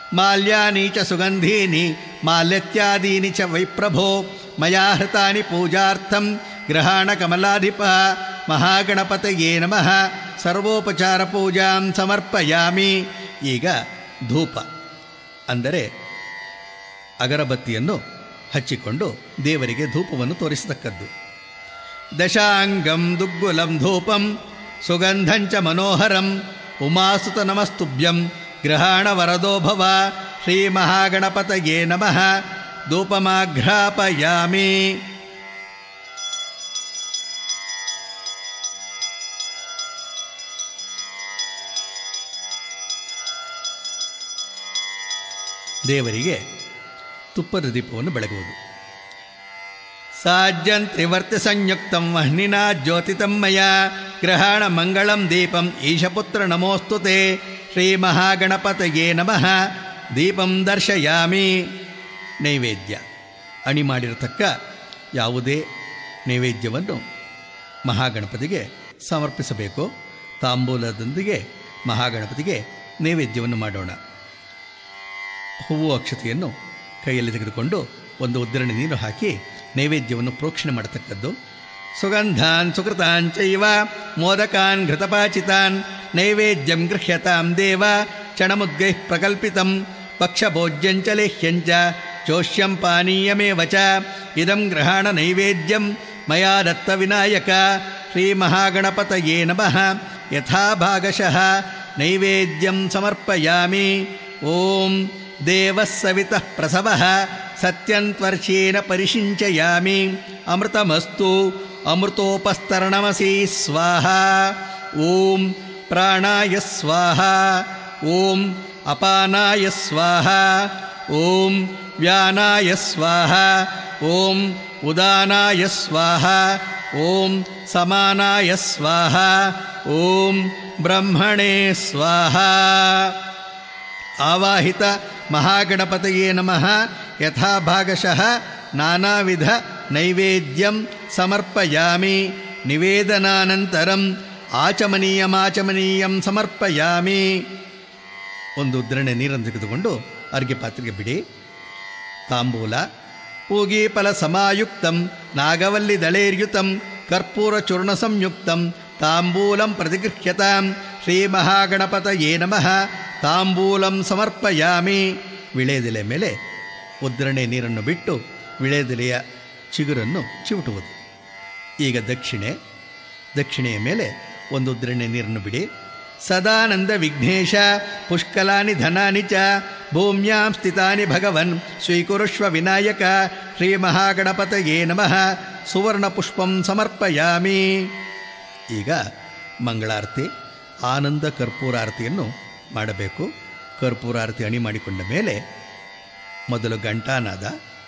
ಮಾಲ್ಯಾನಿ ಚ ಸುಗಂಧೀನಿ ಮಾಲ್ಯತ್ಯಾದೀನಿ ಚ ವೈಪ್ರಭೋ ಮಯಾ ಹೃತಾನಿ ಪೂಜಾರ್ಥಂ ಗೃಹಾಣ ಕಮಲಾಧಿಪ ಮಹಾಗಣಪತಯೇ ನಮಃ ಸರ್ವೋಪಚಾರ ಪೂಜಾಂ ಸಮರ್ಪಯಾಮಿ. ಈಗ ಧೂಪ ಅಂದರೆ ಅಗರಬತ್ತಿಯನ್ನು ಹಚ್ಚಿಕೊಂಡು ದೇವರಿಗೆ ಧೂಪವನ್ನು ತೋರಿಸತಕ್ಕದ್ದು. ದಶಾಂಗಂ ದುಗ್ಗುಲಂ ಧೂಪಂ ಸುಗಂಧಂಚ ಮನೋಹರಂ ಉಮಾಸುತ ನಮಸ್ತುಭ್ಯಂ ಗೃಹಾಣ ವರದೋ ಭವ ಶ್ರೀ ಮಹಾಗಣಪತಯೇ ನಮಃ ಧೂಪಮಾಘ್ರಾಪಯಾಮಿ. ದೇವರಿಗೆ ತುಪ್ಪದ ದೀಪವನ್ನು ಬೆಳಗುವುದು. ಸಾಜ್ಯಂ ತ್ರಿವರ್ತಿ ಸಂಯುಕ್ತಂ ವಹ್ನಿನಾ ಜ್ಯೋತಿತಂ ಮಯಾ ಗ್ರಹಾಣ ಮಂಗಳಂ ದೀಪಂ ಈಶಪುತ್ರ ನಮೋಸ್ತುತೆ ಶ್ರೀ ಮಹಾಗಣಪತಯೇ ನಮಃ ದೀಪಂ ದರ್ಶಯಾಮಿ. ನೈವೇದ್ಯ ಅಣಿ ಮಾಡಿರತಕ್ಕ ಯಾವುದೇ ನೈವೇದ್ಯವನ್ನು ಮಹಾಗಣಪತಿಗೆ ಸಮರ್ಪಿಸಬೇಕು. ತಾಂಬೂಲದೊಂದಿಗೆ ಮಹಾಗಣಪತಿಗೆ ನೈವೇದ್ಯವನ್ನು ಮಾಡೋಣ. ಹೂವು ಅಕ್ಷತೆಯನ್ನು ಕೈಯಲ್ಲಿ ತೆಗೆದುಕೊಂಡು ಒಂದು ಉದ್ದಿರಣೆ ನೀರು ಹಾಕಿ ನೈವೇದ್ಯವನ್ನು ಪ್ರೋಕ್ಷಣೆ ಮಾಡತಕ್ಕದ್ದು. ಸುಗಂಧಾನ್ ಸುಕೃತಾಂಚೈವ ಮೋದಕಾನ್ ಘೃತಪಾಚಿತಾನ್ ನೈವೇದ್ಯಂ ಗೃಹ್ಯತಾಂ ದೇವ ಚಣಮುದ್ಗೈಃ ಪ್ರಕಲ್ಪಿತಂ ಪಕ್ಷಭೋಜ್ಯಂಚ ಲೇಹ್ಯಂಚ ಚೋಷ್ಯಂ ಪಾನೀಯಮೇವ ಚ ಇದಂ ಗೃಹಾಣ ನೈವೇದ್ಯಂ ಮಯಾ ದತ್ತ ವಿನಾಯಕ ಶ್ರೀ ಮಹಾಗಣಪತಯೇ ನಮಃ ಯಥಾ ಭಾಗಶಃ ನೈವೇದ್ಯಂ ಸಮರ್ಪಯಾಮಿ. ಓಂ ದೇವಃ ಸವಿತಃ ಪ್ರಸವಃ ಸತ್ಯಂತ್ವರ್ಷೇಣ ಪರಿಷಿಂಚಯಾಮಿ. ಅಮೃತಮಸ್ತು ಅಮೃತೋಪಸ್ತರಣಮಸಿ ಸ್ವಾಹ. ಓಂ ಪ್ರಾಣಾಯ ಸ್ವಾಹ. ಓಂ ಅಪಾನಾಯ ಸ್ವಾಹ. ಓಂ ವ್ಯಾನಾಯ ಸ್ವಾಹ. ಓಂ ಉದಾನಾಯ ಸ್ವಾಹ. ಓಂ ಸಮಾನಾಯ ಸ್ವಾಹ. ಓಂ ಬ್ರಹ್ಮಣೇ ಸ್ವಾಹ. ಆವಾಹಿತ ಮಹಾಗಣಪತಯೇ ನಮಃ ಯಥಾ ಭಾಗಶಃ ನಾನಾವಿಧ ನೈವೇದ್ಯಂ ಸಮರ್ಪಯಾಮಿ. ನಿವೇದನಾನಂತರಂ ಆಚಮನೀಯಂ ಸಮರ್ಪಯಾಮಿ. ಒಂದು ಉದ್ದಿರಣೆ ನೀರನ್ನು ತೆಗೆದುಕೊಂಡು ಅರ್ಘ್ಯ ಪಾತ್ರೆಗೆ ಬಿಡಿ. ತಾಂಬೂಲ ಪೂಗೀಫಲ ಸಮಾಯುಕ್ತಂ ನಾಗವಲ್ಲಿ ದಳೈರ್ಯುತಂ ಕರ್ಪೂರ ಚೂರ್ಣ ಸಂಯುಕ್ತಂ ತಾಂಬೂಲಂ ಪ್ರತಿಗೃಹ್ಯತಾಂ ಶ್ರೀ ಮಹಾಗಣಪತಯೇ ನಮಃ ತಾಂಬೂಲಂ ಸಮರ್ಪಯಾಮಿ. ವಿಳೆದೆಲೆ ಮೇಲೆ ಉದ್ದಿರಣೆ ನೀರನ್ನು ಬಿಟ್ಟು ವಿಳೆದೆಲೆಯ ಚಿಗುರನ್ನು ಚಿವುಟುವುದು. ಈಗ ದಕ್ಷಿಣೆಯ ಮೇಲೆ ಒಂದು ಉದ್ದಿರಣೆ ನೀರನ್ನು ಬಿಡಿ. ಸದಾನಂದ ವಿಘ್ನೇಶ ಪುಷ್ಕಲಾನಿ ಧನಾನಿ ಚ ಭೂಮ್ಯಾಂ ಸ್ಥಿತಾನಿ ಭಗವನ್ ಸ್ವೀಕುರುಷ್ವ ವಿನಾಯಕ ಶ್ರೀ ಮಹಾಗಣಪತಯೇ ನಮಃ ಸುವರ್ಣ ಪುಷ್ಪಂ ಸಮರ್ಪಯಾಮಿ. ಈಗ ಮಂಗಳಾರತಿ ಆನಂದ ಕರ್ಪೂರಾರತಿಯನ್ನು ಮಾಡಬೇಕು. ಕರ್ಪೂರಾರತಿ ಅಣಿ ಮಾಡಿಕೊಂಡ ಮೇಲೆ ಮೊದಲು ಘಂಟಾನಾದ.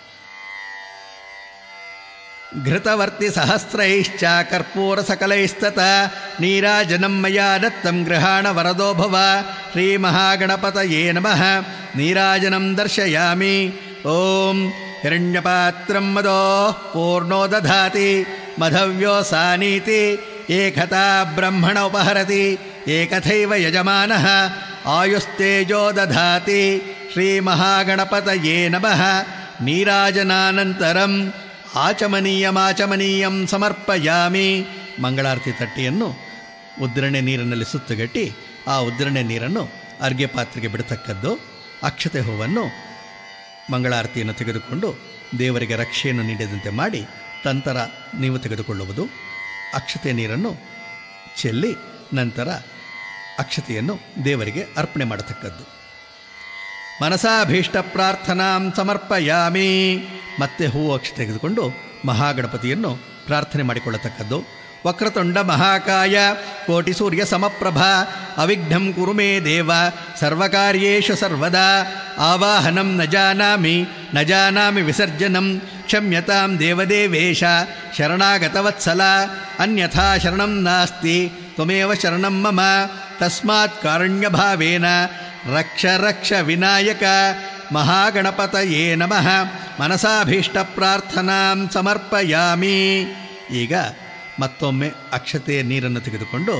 ಘೃತವರ್ತಿ ಸಹಸ್ರೈಶ್ಚ ಕರ್ಪೂರ ಸಕಲೈಸ್ತತ ನೀರಾಜನಂ ಮಯಾ ದತ್ತಂ ಗೃಹಾಣ ವರದೋ ಭವ ಶ್ರೀ ಮಹಾಗಣಪತಯೇ ನಮಃ ನೀರಾಜನಂ ದರ್ಶಯಾಮಿ. ಓಂ ಹಿರಣ್ಯಪಾತ್ರಂ ಮದೋ ಪೂರ್ಣೋ ದಧಾತಿ ಮಧವ್ಯೋಸಾನೀತಿ ಏಕತಾ ಬ್ರಹ್ಮಣ ಉಪಹರತಿ ಏಕಥೈವ ಯಜಮಾನಃ ಆಯುಸ್ತೇಜೋ ದಧಾತಿ ಶ್ರೀ ಮಹಾಗಣಪತಯೇ ನಮಃ ನೀರಾಜನಾನಂತರಂ ಆಚಮನೀಯಂ ಸಮರ್ಪಯಾಮಿ. ಮಂಗಳಾರತಿ ತಟ್ಟೆಯನ್ನು ಉದ್ದಿರಣೆ ನೀರಿನಲ್ಲಿ ಸುತ್ತುಗಟ್ಟಿ ಆ ಉದ್ದಿರಣೆ ನೀರನ್ನು ಅರ್ಘ್ಯ ಪಾತ್ರೆಗೆ ಬಿಡತಕ್ಕದ್ದು. ಅಕ್ಷತೆ ಹೂವನ್ನು ಮಂಗಳಾರತಿಯನ್ನು ತೆಗೆದುಕೊಂಡು ದೇವರಿಗೆ ರಕ್ಷೆಯನ್ನು ನೀಡಿದಂತೆ ಮಾಡಿ ನಂತರ ನೀವು ತೆಗೆದುಕೊಳ್ಳುವುದು. ಅಕ್ಷತೆ ನೀರನ್ನು ಚೆಲ್ಲಿ ನಂತರ ಅಕ್ಷತೆಯನ್ನು ದೇವರಿಗೆ ಅರ್ಪಣೆ ಮಾಡತಕ್ಕದ್ದು. ಮನಸಾಭೀಷ್ಟ ಪ್ರಾರ್ಥನಾಂ ಸಮರ್ಪಯಾಮಿ. ಮತ್ತೆ ಹೂವು ಅಕ್ಷತೆ ತೆಗೆದುಕೊಂಡು ಮಹಾಗಣಪತಿಯನ್ನು ಪ್ರಾರ್ಥನೆ ಮಾಡಿಕೊಳ್ಳತಕ್ಕದ್ದು. ವಕ್ರತುಂಡ ಮಹಾಕಾಯ ಕೋಟಿ ಸೂರ್ಯ ಸಮಪ್ರಭಾ ಅವಿಘ್ನಂ ಕುರು ಮೇ ದೇವ ಸರ್ವಕಾರ್ಯೇಷು ಸರ್ವದಾ ಆವಾಹನಂ ನ ಜಾನಾಮಿ ವಿಸರ್ಜನಂ ಕ್ಷಮ್ಯತಾಂ ದೇವದೇವೇಶ ಶರಣಾಗತವತ್ಸಲ ಅನ್ಯಥಾ ಶರಣಂ ನಾಸ್ತಿ ತ್ವಮೇವ ಶರಣಂ ಮಮ ತಸ್ಮಾತ್ ಕಾರುಣ್ಯಭಾವೇನ ರಕ್ಷ ವಿನಾಯಕ ಮಹಾಗಣಪತಯೇ ನಮಃ ಮನಸಾಭೀಷ್ಟ ಪ್ರಾರ್ಥನಾಂ ಸಮರ್ಪಯಾಮಿ. ಈಗ ಮತ್ತೊಮ್ಮೆ ಅಕ್ಷತೆಯ ನೀರನ್ನು ತೆಗೆದುಕೊಂಡು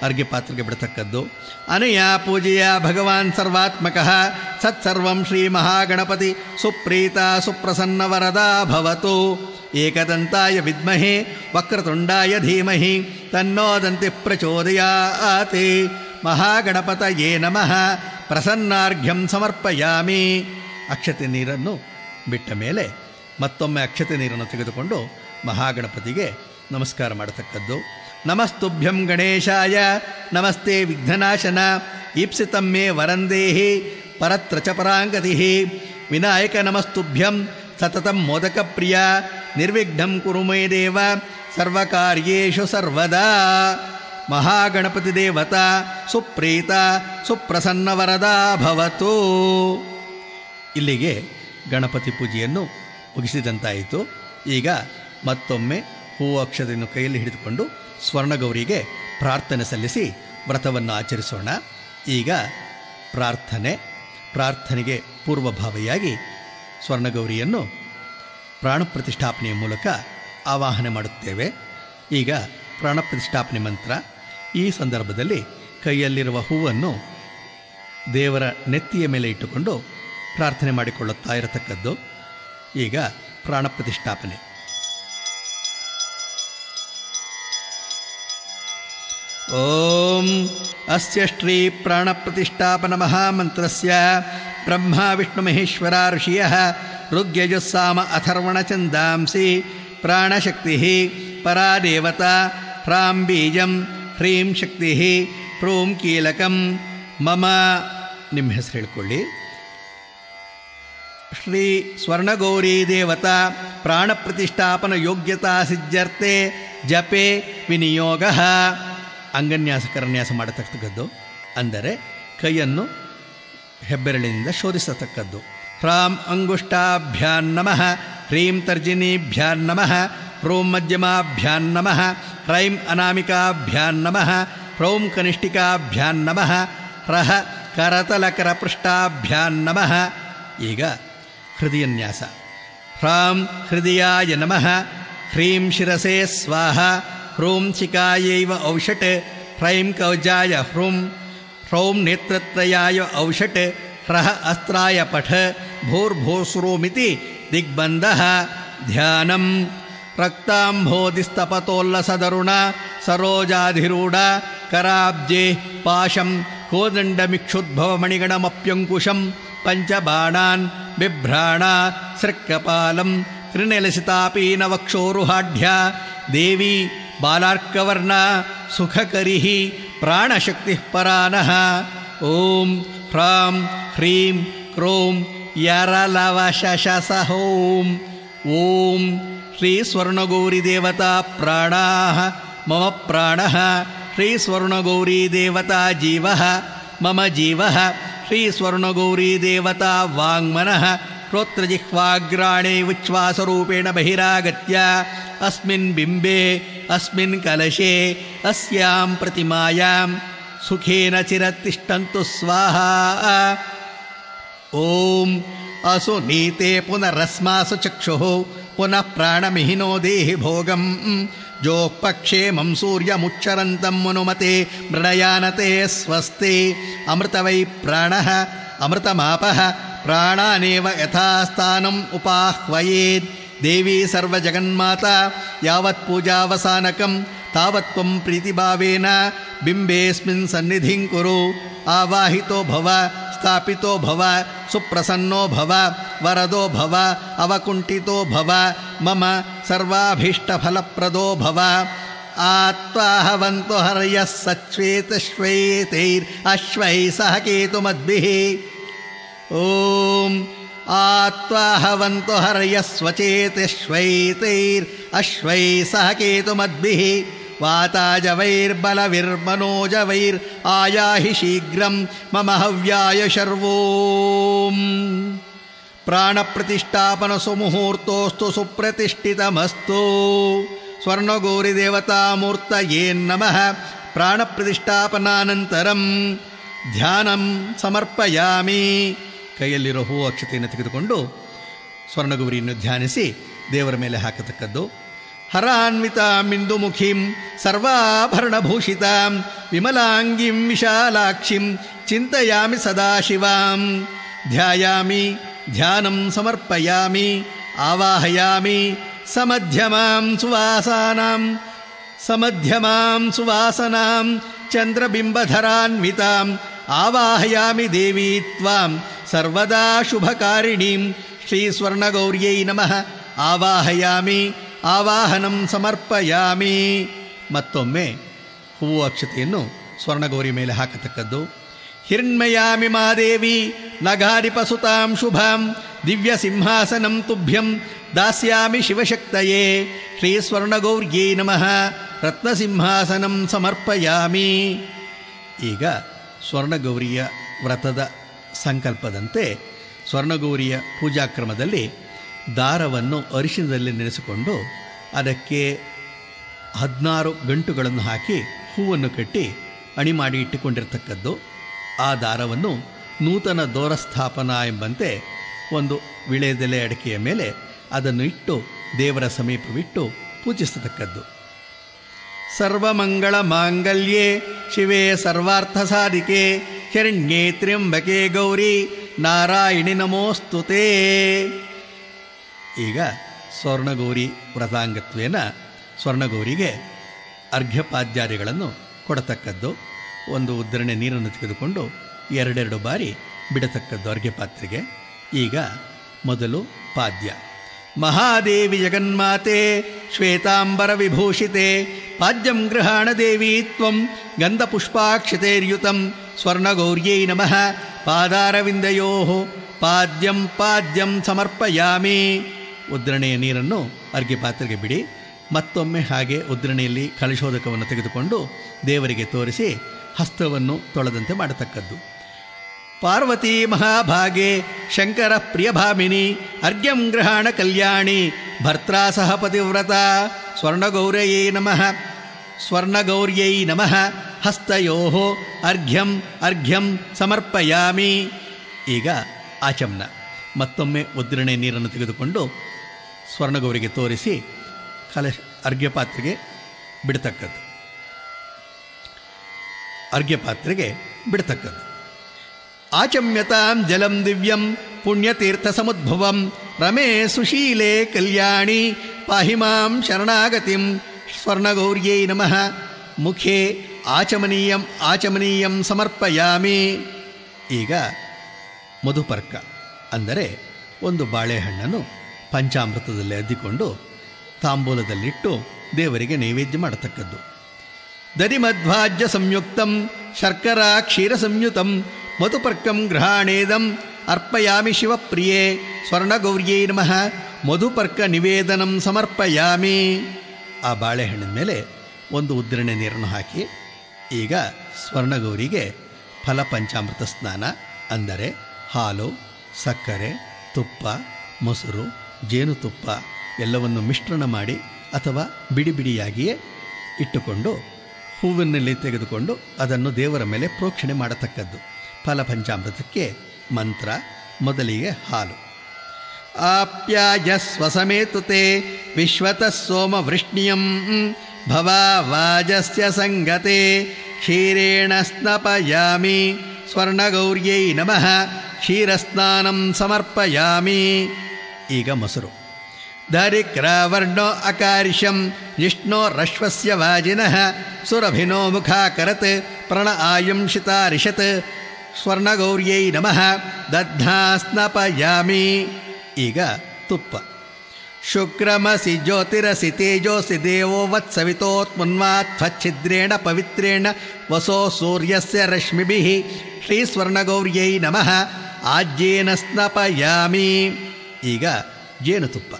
ಅರ್ಘ್ಯ ಪಾತ್ರೆಗೆ ಬಿಡತಕ್ಕದ್ದು. ಅನಯಾ ಪೂಜೆಯ ಭಗವಾನ್ ಸರ್ವಾತ್ಮಕ ಸತ್ಸರ್ವಂ ಶ್ರೀ ಮಹಾಗಣಪತಿ ಸುಪ್ರೀತ ಸುಪ್ರಸನ್ನ ವರದಾ ಭವತು. ಏಕದಂತಾಯ ವಿದ್ಮಹೇ ವಕ್ರತುಂಡಾಯ ಧೀಮಹಿ ತನ್ನೋ ದಂತಿಃ ಪ್ರಚೋದಯಾತ್. ಮಹಾಗಣಪತಯೇ ನಮಃ. ಪ್ರಸನ್ನಾರ್ಘ್ಯಂ ಸಮರ್ಪಯಾಮಿ. ಅಕ್ಷತೆ ನೀರನ್ನು ಬಿಟ್ಟ ಮೇಲೆ ಮತ್ತೊಮ್ಮೆ ಅಕ್ಷತೆ ನೀರನ್ನು ತೆಗೆದುಕೊಂಡು ಮಹಾಗಣಪತಿಗೆ ನಮಸ್ಕಾರ ಮಾಡತಕ್ಕದ್ದು. ನಮಸ್ತುಭ್ಯಂ ಗಣೇಶಾಯ ನಮಸ್ತೆ ವಿಘ್ನನಾಶನ ಈಪ್ಸಿತಂ ಮೇ ವರಂದೇಹಿ ಪರತ್ರ ಚ ಪರಾಂಗತಿಃ. ವಿನಾಯಕ ನಮಸ್ತುಭ್ಯಂ ಸತತಂ ಮೋದಕ ಪ್ರಿಯ ನಿರ್ವಿಘ್ನಂ ಕುರು ಮೇ ದೇವ ಸರ್ವಕಾರ್ಯೇಷು ಸರ್ವದಾ. ಮಹಾಗಣಪತಿ ದೇವತಾ ಸುಪ್ರೀತ ಸುಪ್ರಸನ್ನ ವರದಾ ಭವತು. ಇಲ್ಲಿಗೆ ಗಣಪತಿ ಪೂಜೆಯನ್ನು ಮುಗಿಸಿದಂತಾಯಿತು. ಈಗ ಮತ್ತೊಮ್ಮೆ ಹೂವು ಅಕ್ಷತೆಯನ್ನು ಕೈಯಲ್ಲಿ ಹಿಡಿದುಕೊಂಡು ಸ್ವರ್ಣಗೌರಿಗೆ ಪ್ರಾರ್ಥನೆ ಸಲ್ಲಿಸಿ ವ್ರತವನ್ನು ಆಚರಿಸೋಣ. ಈಗ ಪ್ರಾರ್ಥನೆಗೆ ಪೂರ್ವಭಾವಿಯಾಗಿ ಸ್ವರ್ಣಗೌರಿಯನ್ನು ಪ್ರಾಣಪ್ರತಿಷ್ಠಾಪನೆಯ ಮೂಲಕ ಆವಾಹನೆ ಮಾಡುತ್ತೇವೆ. ಈಗ ಪ್ರಾಣಪ್ರತಿಷ್ಠಾಪನೆ ಮಂತ್ರ. ಈ ಸಂದರ್ಭದಲ್ಲಿ ಕೈಯಲ್ಲಿರುವ ಹೂವನ್ನು ದೇವರ ನೆತ್ತಿಯ ಮೇಲೆ ಇಟ್ಟುಕೊಂಡು ಪ್ರಾರ್ಥನೆ ಮಾಡಿಕೊಳ್ಳುತ್ತಾ ಇರತಕ್ಕದ್ದು. ಈಗ ಪ್ರಾಣಪ್ರತಿಷ್ಠಾಪನೆ. ಓಂ ಅಸ್ಯ ಶ್ರೀ ಪ್ರಾಣಪ್ರತಿಷ್ಠಾಪನ ಮಹಾಮಂತ್ರಸ್ಯ ಬ್ರಹ್ಮ ವಿಷ್ಣು ಮಹೇಶ್ವರ ಋಷಿಯಃ ಋಗ್ಯಜುಸ್ಸಾಮ ಅಥರ್ವಣ ಛಂದಾಂಸಿ ಪ್ರಾಣಶಕ್ತಿ ಪರಾ ದೇವತಾ ಹ್ರಾಂ ಬೀಜಂ ಹ್ರೀಂ ಶಕ್ತಿ ಪ್ರೋಂ ಕೀಲಕಂ ಮಮ. ನಿಮ್ಮ ಹೆಸರು ಹೇಳ್ಕೊಳ್ಳಿ. ಶ್ರೀ ಸ್ವರ್ಣಗೌರಿ ದೇವತಾ ಪ್ರಾಣಪ್ರತಿಷ್ಠಾಪನ ಯೋಗ್ಯತಾ ಸಿದ್ಧ್ಯರ್ಥೆ ಜಪೆ ವಿನಿಯೋಗ. ಅಂಗನ್ಯಾಸ ಕರನ್ಯಾಸ ಮಾಡತಕ್ಕದ್ದು, ಅಂದರೆ ಕೈಯನ್ನು ಹೆಬ್ಬೆರಳಿನಿಂದ ಶೋಧಿಸತಕ್ಕದ್ದು. ಹ್ರಾಂ ಅಂಗುಷ್ಟಾಭ್ಯಾನ್ ನಮಃ, ಹ್ರೀಂ ತರ್ಜಿನೀಭ್ಯಾನ್ ನಮಃ, ಪ್ರೋಂ ಮಧ್ಯಮಾಭ್ಯಾನ್ ನಮಃ, ಹ್ರೈಂ ಅನಾಮಿಕಾಭ್ಯಾನ್ ನಮಃ, ಪ್ರೌಂ ಕನಿಷ್ಠಿಕಾಭ್ಯಾನ್ ನಮಃ, ಹ್ರಃ ಕರತಲಕರಪೃಷ್ಠಾಭ್ಯಾನ್ ನಮಃ. ಈಗ ಹೃದಯನ್ಯಾಸ. ಹ್ರಾಂ ಹೃದಯಾಯ ನಮಃ, ಹ್ರೀಂ ಶಿರಸೇ ಸ್ವಾಹ, ಹ್ರೂಂ ಶಿಖಾಯೈವ ಔಷಟ್, ಹ್ರೈಂ ಕವಚಾಯ ಹ್ರೂಂ, ಹ್ರೌಂ ನೇತ್ರತ್ರಯಾಯ ಔಷಟ್, ಹ್ರಃ ಅಸ್ತ್ರಾಯ ಪಠ, ಭೂರ್ಭೂಸ್ರೋಮಿತಿ ದಿಗ್ಬಂಧಃ. ಧ್ಯಾನಂ. ರಕ್ತಾಂಭೋದಿಸ್ತಪತೋಲ್ಲಸದರುಣ ಸರೋಜಾಧಿರೂಢ ಕರಾಬ್ಜೆ ಪಾಶಂ ಕೋದಂಡಮಿಕ್ಷುದ್ಭವಮಣಿಗಣಮಪ್ಯಂಕುಶಂ ಪಂಚಬಾಣಾನ್ ಬಿಭ್ರಾಣ ಸೃಕ್ಕಪಾಲಂ ತ್ರಿನೆಲಸಿತಾಪೀನವಕ್ಷೋರುಹಾಢ್ಯ ದೇವಿ ಬಾಲಾರ್ಕವರ್ಣ ಸುಖಕರಿಃ ಪ್ರಾಣಶಕ್ತಿ ಪರಾನಃ. ಓಂ ಹ್ರಾಂ ಹ್ರೀಂ ಕ್ರೋಂ ಯರಲವಶಶಸಹೋಂ. ಓಂ ಶ್ರೀ ಸ್ವರ್ಣಗೌರಿ ದೇವತಾ ಪ್ರಾಣಾಃ ಮಮ ಪ್ರಾಣಃ. ಶ್ರೀ ಸ್ವರ್ಣಗೌರಿ ದೇವತಾ ಜೀವಃ ಮಮ ಜೀವಃ. ಶ್ರೀ ಸ್ವರ್ಣಗೌರಿ ದೇವತಾ ವಾಂಗ್ಮನಃ. ಶ್ರೋತ್ರಜಿಹ್ವಾಗ್ರಾಣೇ ಉಚ್ಛ್ವಾಸರೂಪೇಣ ಬಹಿರಾಗತ್ಯ ಅಸ್ಮಿನ್ ಬಿಂಬೆ ಅಸ್ಮಿನ್ ಕಲಶೆ ಅಸ್ಯಾಂ ಪ್ರತಿಮಾಯಾಂ ಸುಖೇನ ಚಿರತಿಷ್ಠಂತು ಸ್ವಾಹಾ. ಓಂ ಅಸು ನೀತೆ ಪುನರಸ್ಮಾಸು ಚಕ್ಷುಃ ಪುನಃ ಪ್ರಾಣಮಿಹಿನೋ ದೇಹಿ ಭೋಗಂ ಜೋಪಕ್ಷೇಮಂ ಸೂರ್ಯಮುಚ್ಚರಂತಂ ಮನುಮತೆ ಮೃಣಯಾನತೆ ಸ್ವಸ್ತಿ. ಅಮೃತವೈ ಪ್ರಾಣಃ ಅಮೃತಮಾಪಃ ಪ್ರಾಣಾನೇವ ಯಥಾಸ್ಥಾನಂ ಉಪಾಹ್ವಯೇದ್. ದೇವಿ ಸರ್ವಜಗನ್ಮಾತಾ ಯಾವತ್ ಪೂಜಾವಸಾನಕಂ ತಾವತ್ ತ್ವಂ ಪ್ರೀತಿಭಾವೇನ ಬಿಂಬೇಸ್ಮಿನ್ ಸನ್ನಿಧಿಂ ಕುರು. ಆವಾಹಿತೋ ಭವ, ಸ್ಥಾಪಿತೋ ಭವ, ಸುಪ್ರಸನ್ನೋ ಭವ, ವರದೋ ಭವ, ಅವಕುಂಠಿತೋ ಭವ, ಮಮ ಸರ್ವಾಭೀಷ್ಟಫಲಪ್ರದೋ ಭವ. ಆತ್ವಾಹವಂತು ಹರ್ಯಃ ಸಚ್ವೇತಶ್ವೇತೈರ್ ಅಶ್ವೈ ಸಹ ಕೇತುಮದ್ಭಿಃ. ಓಂ ಆತ್ವಾಹವಂತು ಹರ್ಯಃ ಸ್ವಚೇತಶ್ವೈತೈರ್ ಅಶ್ವೈ ಸಹ ಕೇತುಮದ್ಭಿಃ. ವಾತಾಜವೈರ್ಬಲವಿರ್ಮನೋಜವೈರ್ ಆಯಾಹಿ ಶೀಘ್ರಂ ಮಮ ಹವ್ಯಾಯ ಶರ್ವೋಂ. ಪ್ರಾಣಪ್ರತಿಷ್ಠಾಪನ ಸುಮುಹೂರ್ತೋಸ್ತು ಸುಪ್ರತಿಷ್ಠಿತಮಸ್ತು. ಸ್ವರ್ಣಗೌರಿ ದೇವತಾಮೂರ್ತಯೇ ನಮಃ. ಪ್ರಾಣಪ್ರತಿಷ್ಠಾಪನಾನಂತರಂ ಧ್ಯಾನಂ ಸಮರ್ಪಯಾಮಿ. ಕೈಯಲ್ಲಿರೋ ಹೂವು ಅಕ್ಷತೆಯನ್ನು ತೆಗೆದುಕೊಂಡು ಸ್ವರ್ಣಗೌರಿಯನ್ನು ಧ್ಯಾನಿಸಿ ದೇವರ ಮೇಲೆ ಹಾಕತಕ್ಕದ್ದು. ಹರಾನ್ವಿತಾಮಿಂದುಮುಖೀಂ ಸರ್ವಾಭರಣಭೂಷಿತಾಂ ವಿಮಲಾಂಗಿಂ ವಿಶಾಲಾಕ್ಷಿಂ ಚಿಂತಯಾಮಿ ಸದಾಶಿವಾಂ ಧ್ಯಾಯಾಮಿ ಧ್ಯಾನಂ ಸಮರ್ಪಯಾಮಿ ಆವಾಹಯಾಮಿ ಸಮಧ್ಯಮಾಂ ಸುವಾಸನಾಂ ಚಂದ್ರಬಿಂಬಧರಾನ್ವಿತಾಂ ಆವಾಹಯಾಮಿ ದೇವಿ ತ್ವಾಂ ಸರ್ವದಾ ಶುಭಕಾರಿಣೀಂ ಶ್ರೀ ಸ್ವರ್ಣಗೌರ್ಯೈ ನಮಃ ಆವಾಹಯಾಮಿ ಆವಾಹನಂ ಸಮರ್ಪಯಾಮಿ. ಮತ್ತೊಮ್ಮೆ ಹೂವು ಅಕ್ಷತೆಯನ್ನು ಸ್ವರ್ಣಗೌರಿ ಮೇಲೆ ಹಾಕತಕ್ಕದ್ದು. ಹಿರಣ್ಮಯಾಮಿ ಮಾದೇವಿ ನಗಾಧಿಪಸುತಾಂ ಶುಭಾಂ ದಿವ್ಯ ಸಿಂಹಾಸನಂ ತುಭ್ಯಂ ದಾಸ್ಯಾಮಿ ಶಿವಶಕ್ತಯೇ ಶ್ರೀ ಸ್ವರ್ಣಗೌರ್ಯೈ ನಮಃ ರತ್ನಸಿಂಹಾಸನಂ ಸಮರ್ಪಯಾಮಿ. ಈಗ ಸ್ವರ್ಣಗೌರಿಯ ವ್ರತದ ಸಂಕಲ್ಪದಂತೆ ಸ್ವರ್ಣಗೌರಿಯ ಪೂಜಾಕ್ರಮದಲ್ಲಿ ದಾರವನ್ನು ಅರಿಶಿನದಲ್ಲಿ ನೆನೆಸಿಕೊಂಡು ಅದಕ್ಕೆ 16 ಗಂಟುಗಳನ್ನು ಹಾಕಿ ಹೂವನ್ನು ಕಟ್ಟಿ ಅಣಿ ಮಾಡಿ ಇಟ್ಟುಕೊಂಡಿರ್ತಕ್ಕದ್ದು. ಆ ದಾರವನ್ನು ನೂತನ ದೋರಸ್ಥಾಪನಾ ಎಂಬಂತೆ ಒಂದು ವಿಳೆದೆಲೆ ಅಡಿಕೆಯ ಮೇಲೆ ಅದನ್ನು ಇಟ್ಟು ದೇವರ ಸಮೀಪವಿಟ್ಟು ಪೂಜಿಸತಕ್ಕದ್ದು. ಸರ್ವಮಂಗಳ ಮಾಂಗಲ್ಯೆ ಶಿವೆ ಸರ್ವಾರ್ಥ ಸಾಧಿಕೆ ಹಿರಣ್ಯೇ ತ್ರ್ಯಂಬಕೆ ಗೌರಿ ನಾರಾಯಣಿ ನಮೋಸ್ತುತೇ. ಈಗ ಸ್ವರ್ಣಗೌರಿ ವ್ರತಾಂಗತ್ವೇನ ಸ್ವರ್ಣಗೌರಿಗೆ ಅರ್ಘ್ಯಪಾದ್ಯಾದಿಗಳನ್ನು ಕೊಡತಕ್ಕದ್ದು. ಒಂದು ಉದ್ಧರಣೆ ನೀರನ್ನು ತೆಗೆದುಕೊಂಡು 2 ಬಾರಿ ಬಿಡತಕ್ಕದ್ದು ಅರ್ಘ್ಯಪಾತ್ರೆಗೆ. ಈಗ ಮೊದಲು ಪಾದ್ಯ. ಮಹಾದೇವಿ ಜಗನ್ಮಾತೆ ಶ್ವೇತಾಂಬರ ವಿಭೂಷಿತೆ ಪಾದ್ಯಂ ಗೃಹಾಣ ದೇವಿ ತ್ವಂ ಗಂಧಪುಷ್ಪಾಕ್ಷತೈರ್ಯುತಂ ಸ್ವರ್ಣಗೌರ್ಯೈ ನಮಃ ಪಾದಾರವಿಂದಯೋ ಪಾದ್ಯಂ ಸಮರ್ಪಯಾಮಿ. ಉದ್ಧರಣೆಯ ನೀರನ್ನು ಅರ್ಘ್ಯಪಾತ್ರೆಗೆ ಬಿಡಿ. ಮತ್ತೊಮ್ಮೆ ಹಾಗೆ ಉದ್ಧರಣೆಯಲ್ಲಿ ಕಲಶೋದಕವನ್ನು ತೆಗೆದುಕೊಂಡು ದೇವರಿಗೆ ತೋರಿಸಿ ಹಸ್ತವನ್ನು ತೊಳೆದಂತೆ ಮಾಡತಕ್ಕದ್ದು. ಪಾರ್ವತಿ ಮಹಾಭಾಗೆ ಶಂಕರ ಪ್ರಿಯಭಾಮಿನಿ ಅರ್ಘ್ಯಂ ಗೃಹಾಣ ಕಲ್ಯಾಣಿ ಭರ್ತ್ರಾ ಸಹ ಪತಿವ್ರತ ಸ್ವರ್ಣಗೌರ್ಯೈ ನಮಃ ಹಸ್ತಯೋ ಅರ್ಘ್ಯಂ ಸಮರ್ಪಯಾಮಿ. ಈಗ ಆಚಮನ. ಮತ್ತೊಮ್ಮೆ ಉದ್ಧರಣೆ ನೀರನ್ನು ತೆಗೆದುಕೊಂಡು ಸ್ವರ್ಣಗೌರಿಗೆ ತೋರಿಸಿ ಅರ್ಘ್ಯಪಾತ್ರೆಗೆ ಬಿಡತಕ್ಕದ್ದು. ಆಚಮ್ಯತಾಂ ಜಲಂ ದಿವ್ಯಂ ಪುಣ್ಯತೀರ್ಥ ಸಮುದ್ಭವಂ ರಮೇ ಸುಶೀಲೆ ಕಲ್ಯಾಣಿ ಪಾಹಿ ಮಾಂ ಶರಣಾಗತಿಂ ಸ್ವರ್ಣಗೌರ್ಯೈ ನಮಃ ಮುಖೇ ಆಚಮನೀಯಂ ಸಮರ್ಪಯಾಮಿ. ಈಗ ಮಧುಪರ್ಕ ಅಂದರೆ ಒಂದು ಬಾಳೆಹಣ್ಣನ್ನು ಪಂಚಾಮೃತದಲ್ಲಿ ಅದ್ದಿಕೊಂಡು ತಾಂಬೂಲದಲ್ಲಿಟ್ಟು ದೇವರಿಗೆ ನೈವೇದ್ಯ ಮಾಡತಕ್ಕದ್ದು. ದಧಿಮಧ್ವಾಜ್ಯ ಸಂಯುಕ್ತಂ ಶರ್ಕರಾ ಕ್ಷೀರ ಸಂಯುತಂ ಮಧುಪರ್ಕಂ ಗೃಹಾಣೇದಂ ಅರ್ಪಯಾಮಿ ಶಿವಪ್ರಿಯೇ ಸ್ವರ್ಣಗೌರ್ಯೈ ನಮಃ ಮಧುಪರ್ಕ ನಿವೇದನಂ ಸಮರ್ಪಯಾಮಿ. ಆ ಬಾಳೆಹಣ್ಣಿನ ಮೇಲೆ ಒಂದು ಉದ್ಧರಣೆ ನೀರನ್ನು ಹಾಕಿ ಈಗ ಸ್ವರ್ಣಗೌರಿಗೆ ಫಲಪಂಚಾಮೃತ ಸ್ನಾನ ಅಂದರೆ ಹಾಲು, ಸಕ್ಕರೆ, ತುಪ್ಪ, ಮೊಸರು, ಜೇನುತುಪ್ಪ ಎಲ್ಲವನ್ನು ಮಿಶ್ರಣ ಮಾಡಿ ಅಥವಾ ಬಿಡಿ ಬಿಡಿಯಾಗಿಯೇ ಇಟ್ಟುಕೊಂಡು ಹೂವಿನಲ್ಲಿ ತೆಗೆದುಕೊಂಡು ಅದನ್ನು ದೇವರ ಮೇಲೆ ಪ್ರೋಕ್ಷಣೆ ಮಾಡತಕ್ಕದ್ದು. ಫಲಪಂಚಾಮೃತಕ್ಕೆ ಮಂತ್ರ. ಮೊದಲಿಗೆ ಹಾಲು. ಆಪ್ಯಾಯಸ್ವ ಸಮೇತುತೆ ವಿಶ್ವತಃ ಸೋಮ ವೃಷ್ಣಿಯಂ ಭವಾವಾಜಸ್ಯ ಸಂಗತೆ ಕ್ಷೀರೇಣ ಸ್ನಪಯಾಮಿ ಸ್ವರ್ಣಗೌರ್ಯೈ ನಮಃ ಕ್ಷೀರಸ್ನಾನಂ ಸಮರ್ಪಯಾಮಿ. ಈಗ ಮೊಸರು. ದಾರಿಕ್ರಾವರ್ಣೋ ಅಕಾರಿಷಂ ಜಿಷ್ಣೋ ರಶ್ವಸ್ಯ ವಾಜಿನಃ ಸುರಭಿನೋ ಮುಖಾಕರತ್ ಪ್ರಣ ಆಯುಂಷಿತಾರಿಷತ್ ಸ್ವರ್ಣಗೌರ್ಯೈ ನಮಃ ದಧ್ನಾ ಸ್ನಪಯಾಮಿ. ಈಗ ತುಪ್ಪ. ಶುಕ್ರಮಸಿ ಜ್ಯೋತಿರಸಿ ತೇಜೋಸಿ ದೇವೋ ವತ್ಸವಿತೋತ್ಮನ್ವಾತ್ಛಿದ್ರೇಣ ಪವಿತ್ರೇಣ ವಸೋ ಸೂರ್ಯಸ್ಯ ರಶ್ಮಿಭಿಃ ಶ್ರೀ ಸ್ವರ್ಣಗೌರ್ಯೈ ನಮಃ ಆಜ್ಯೇನ ಸ್ನಪಯಾಮಿ. ಈಗ ಜೇನುತುಪ್ಪ.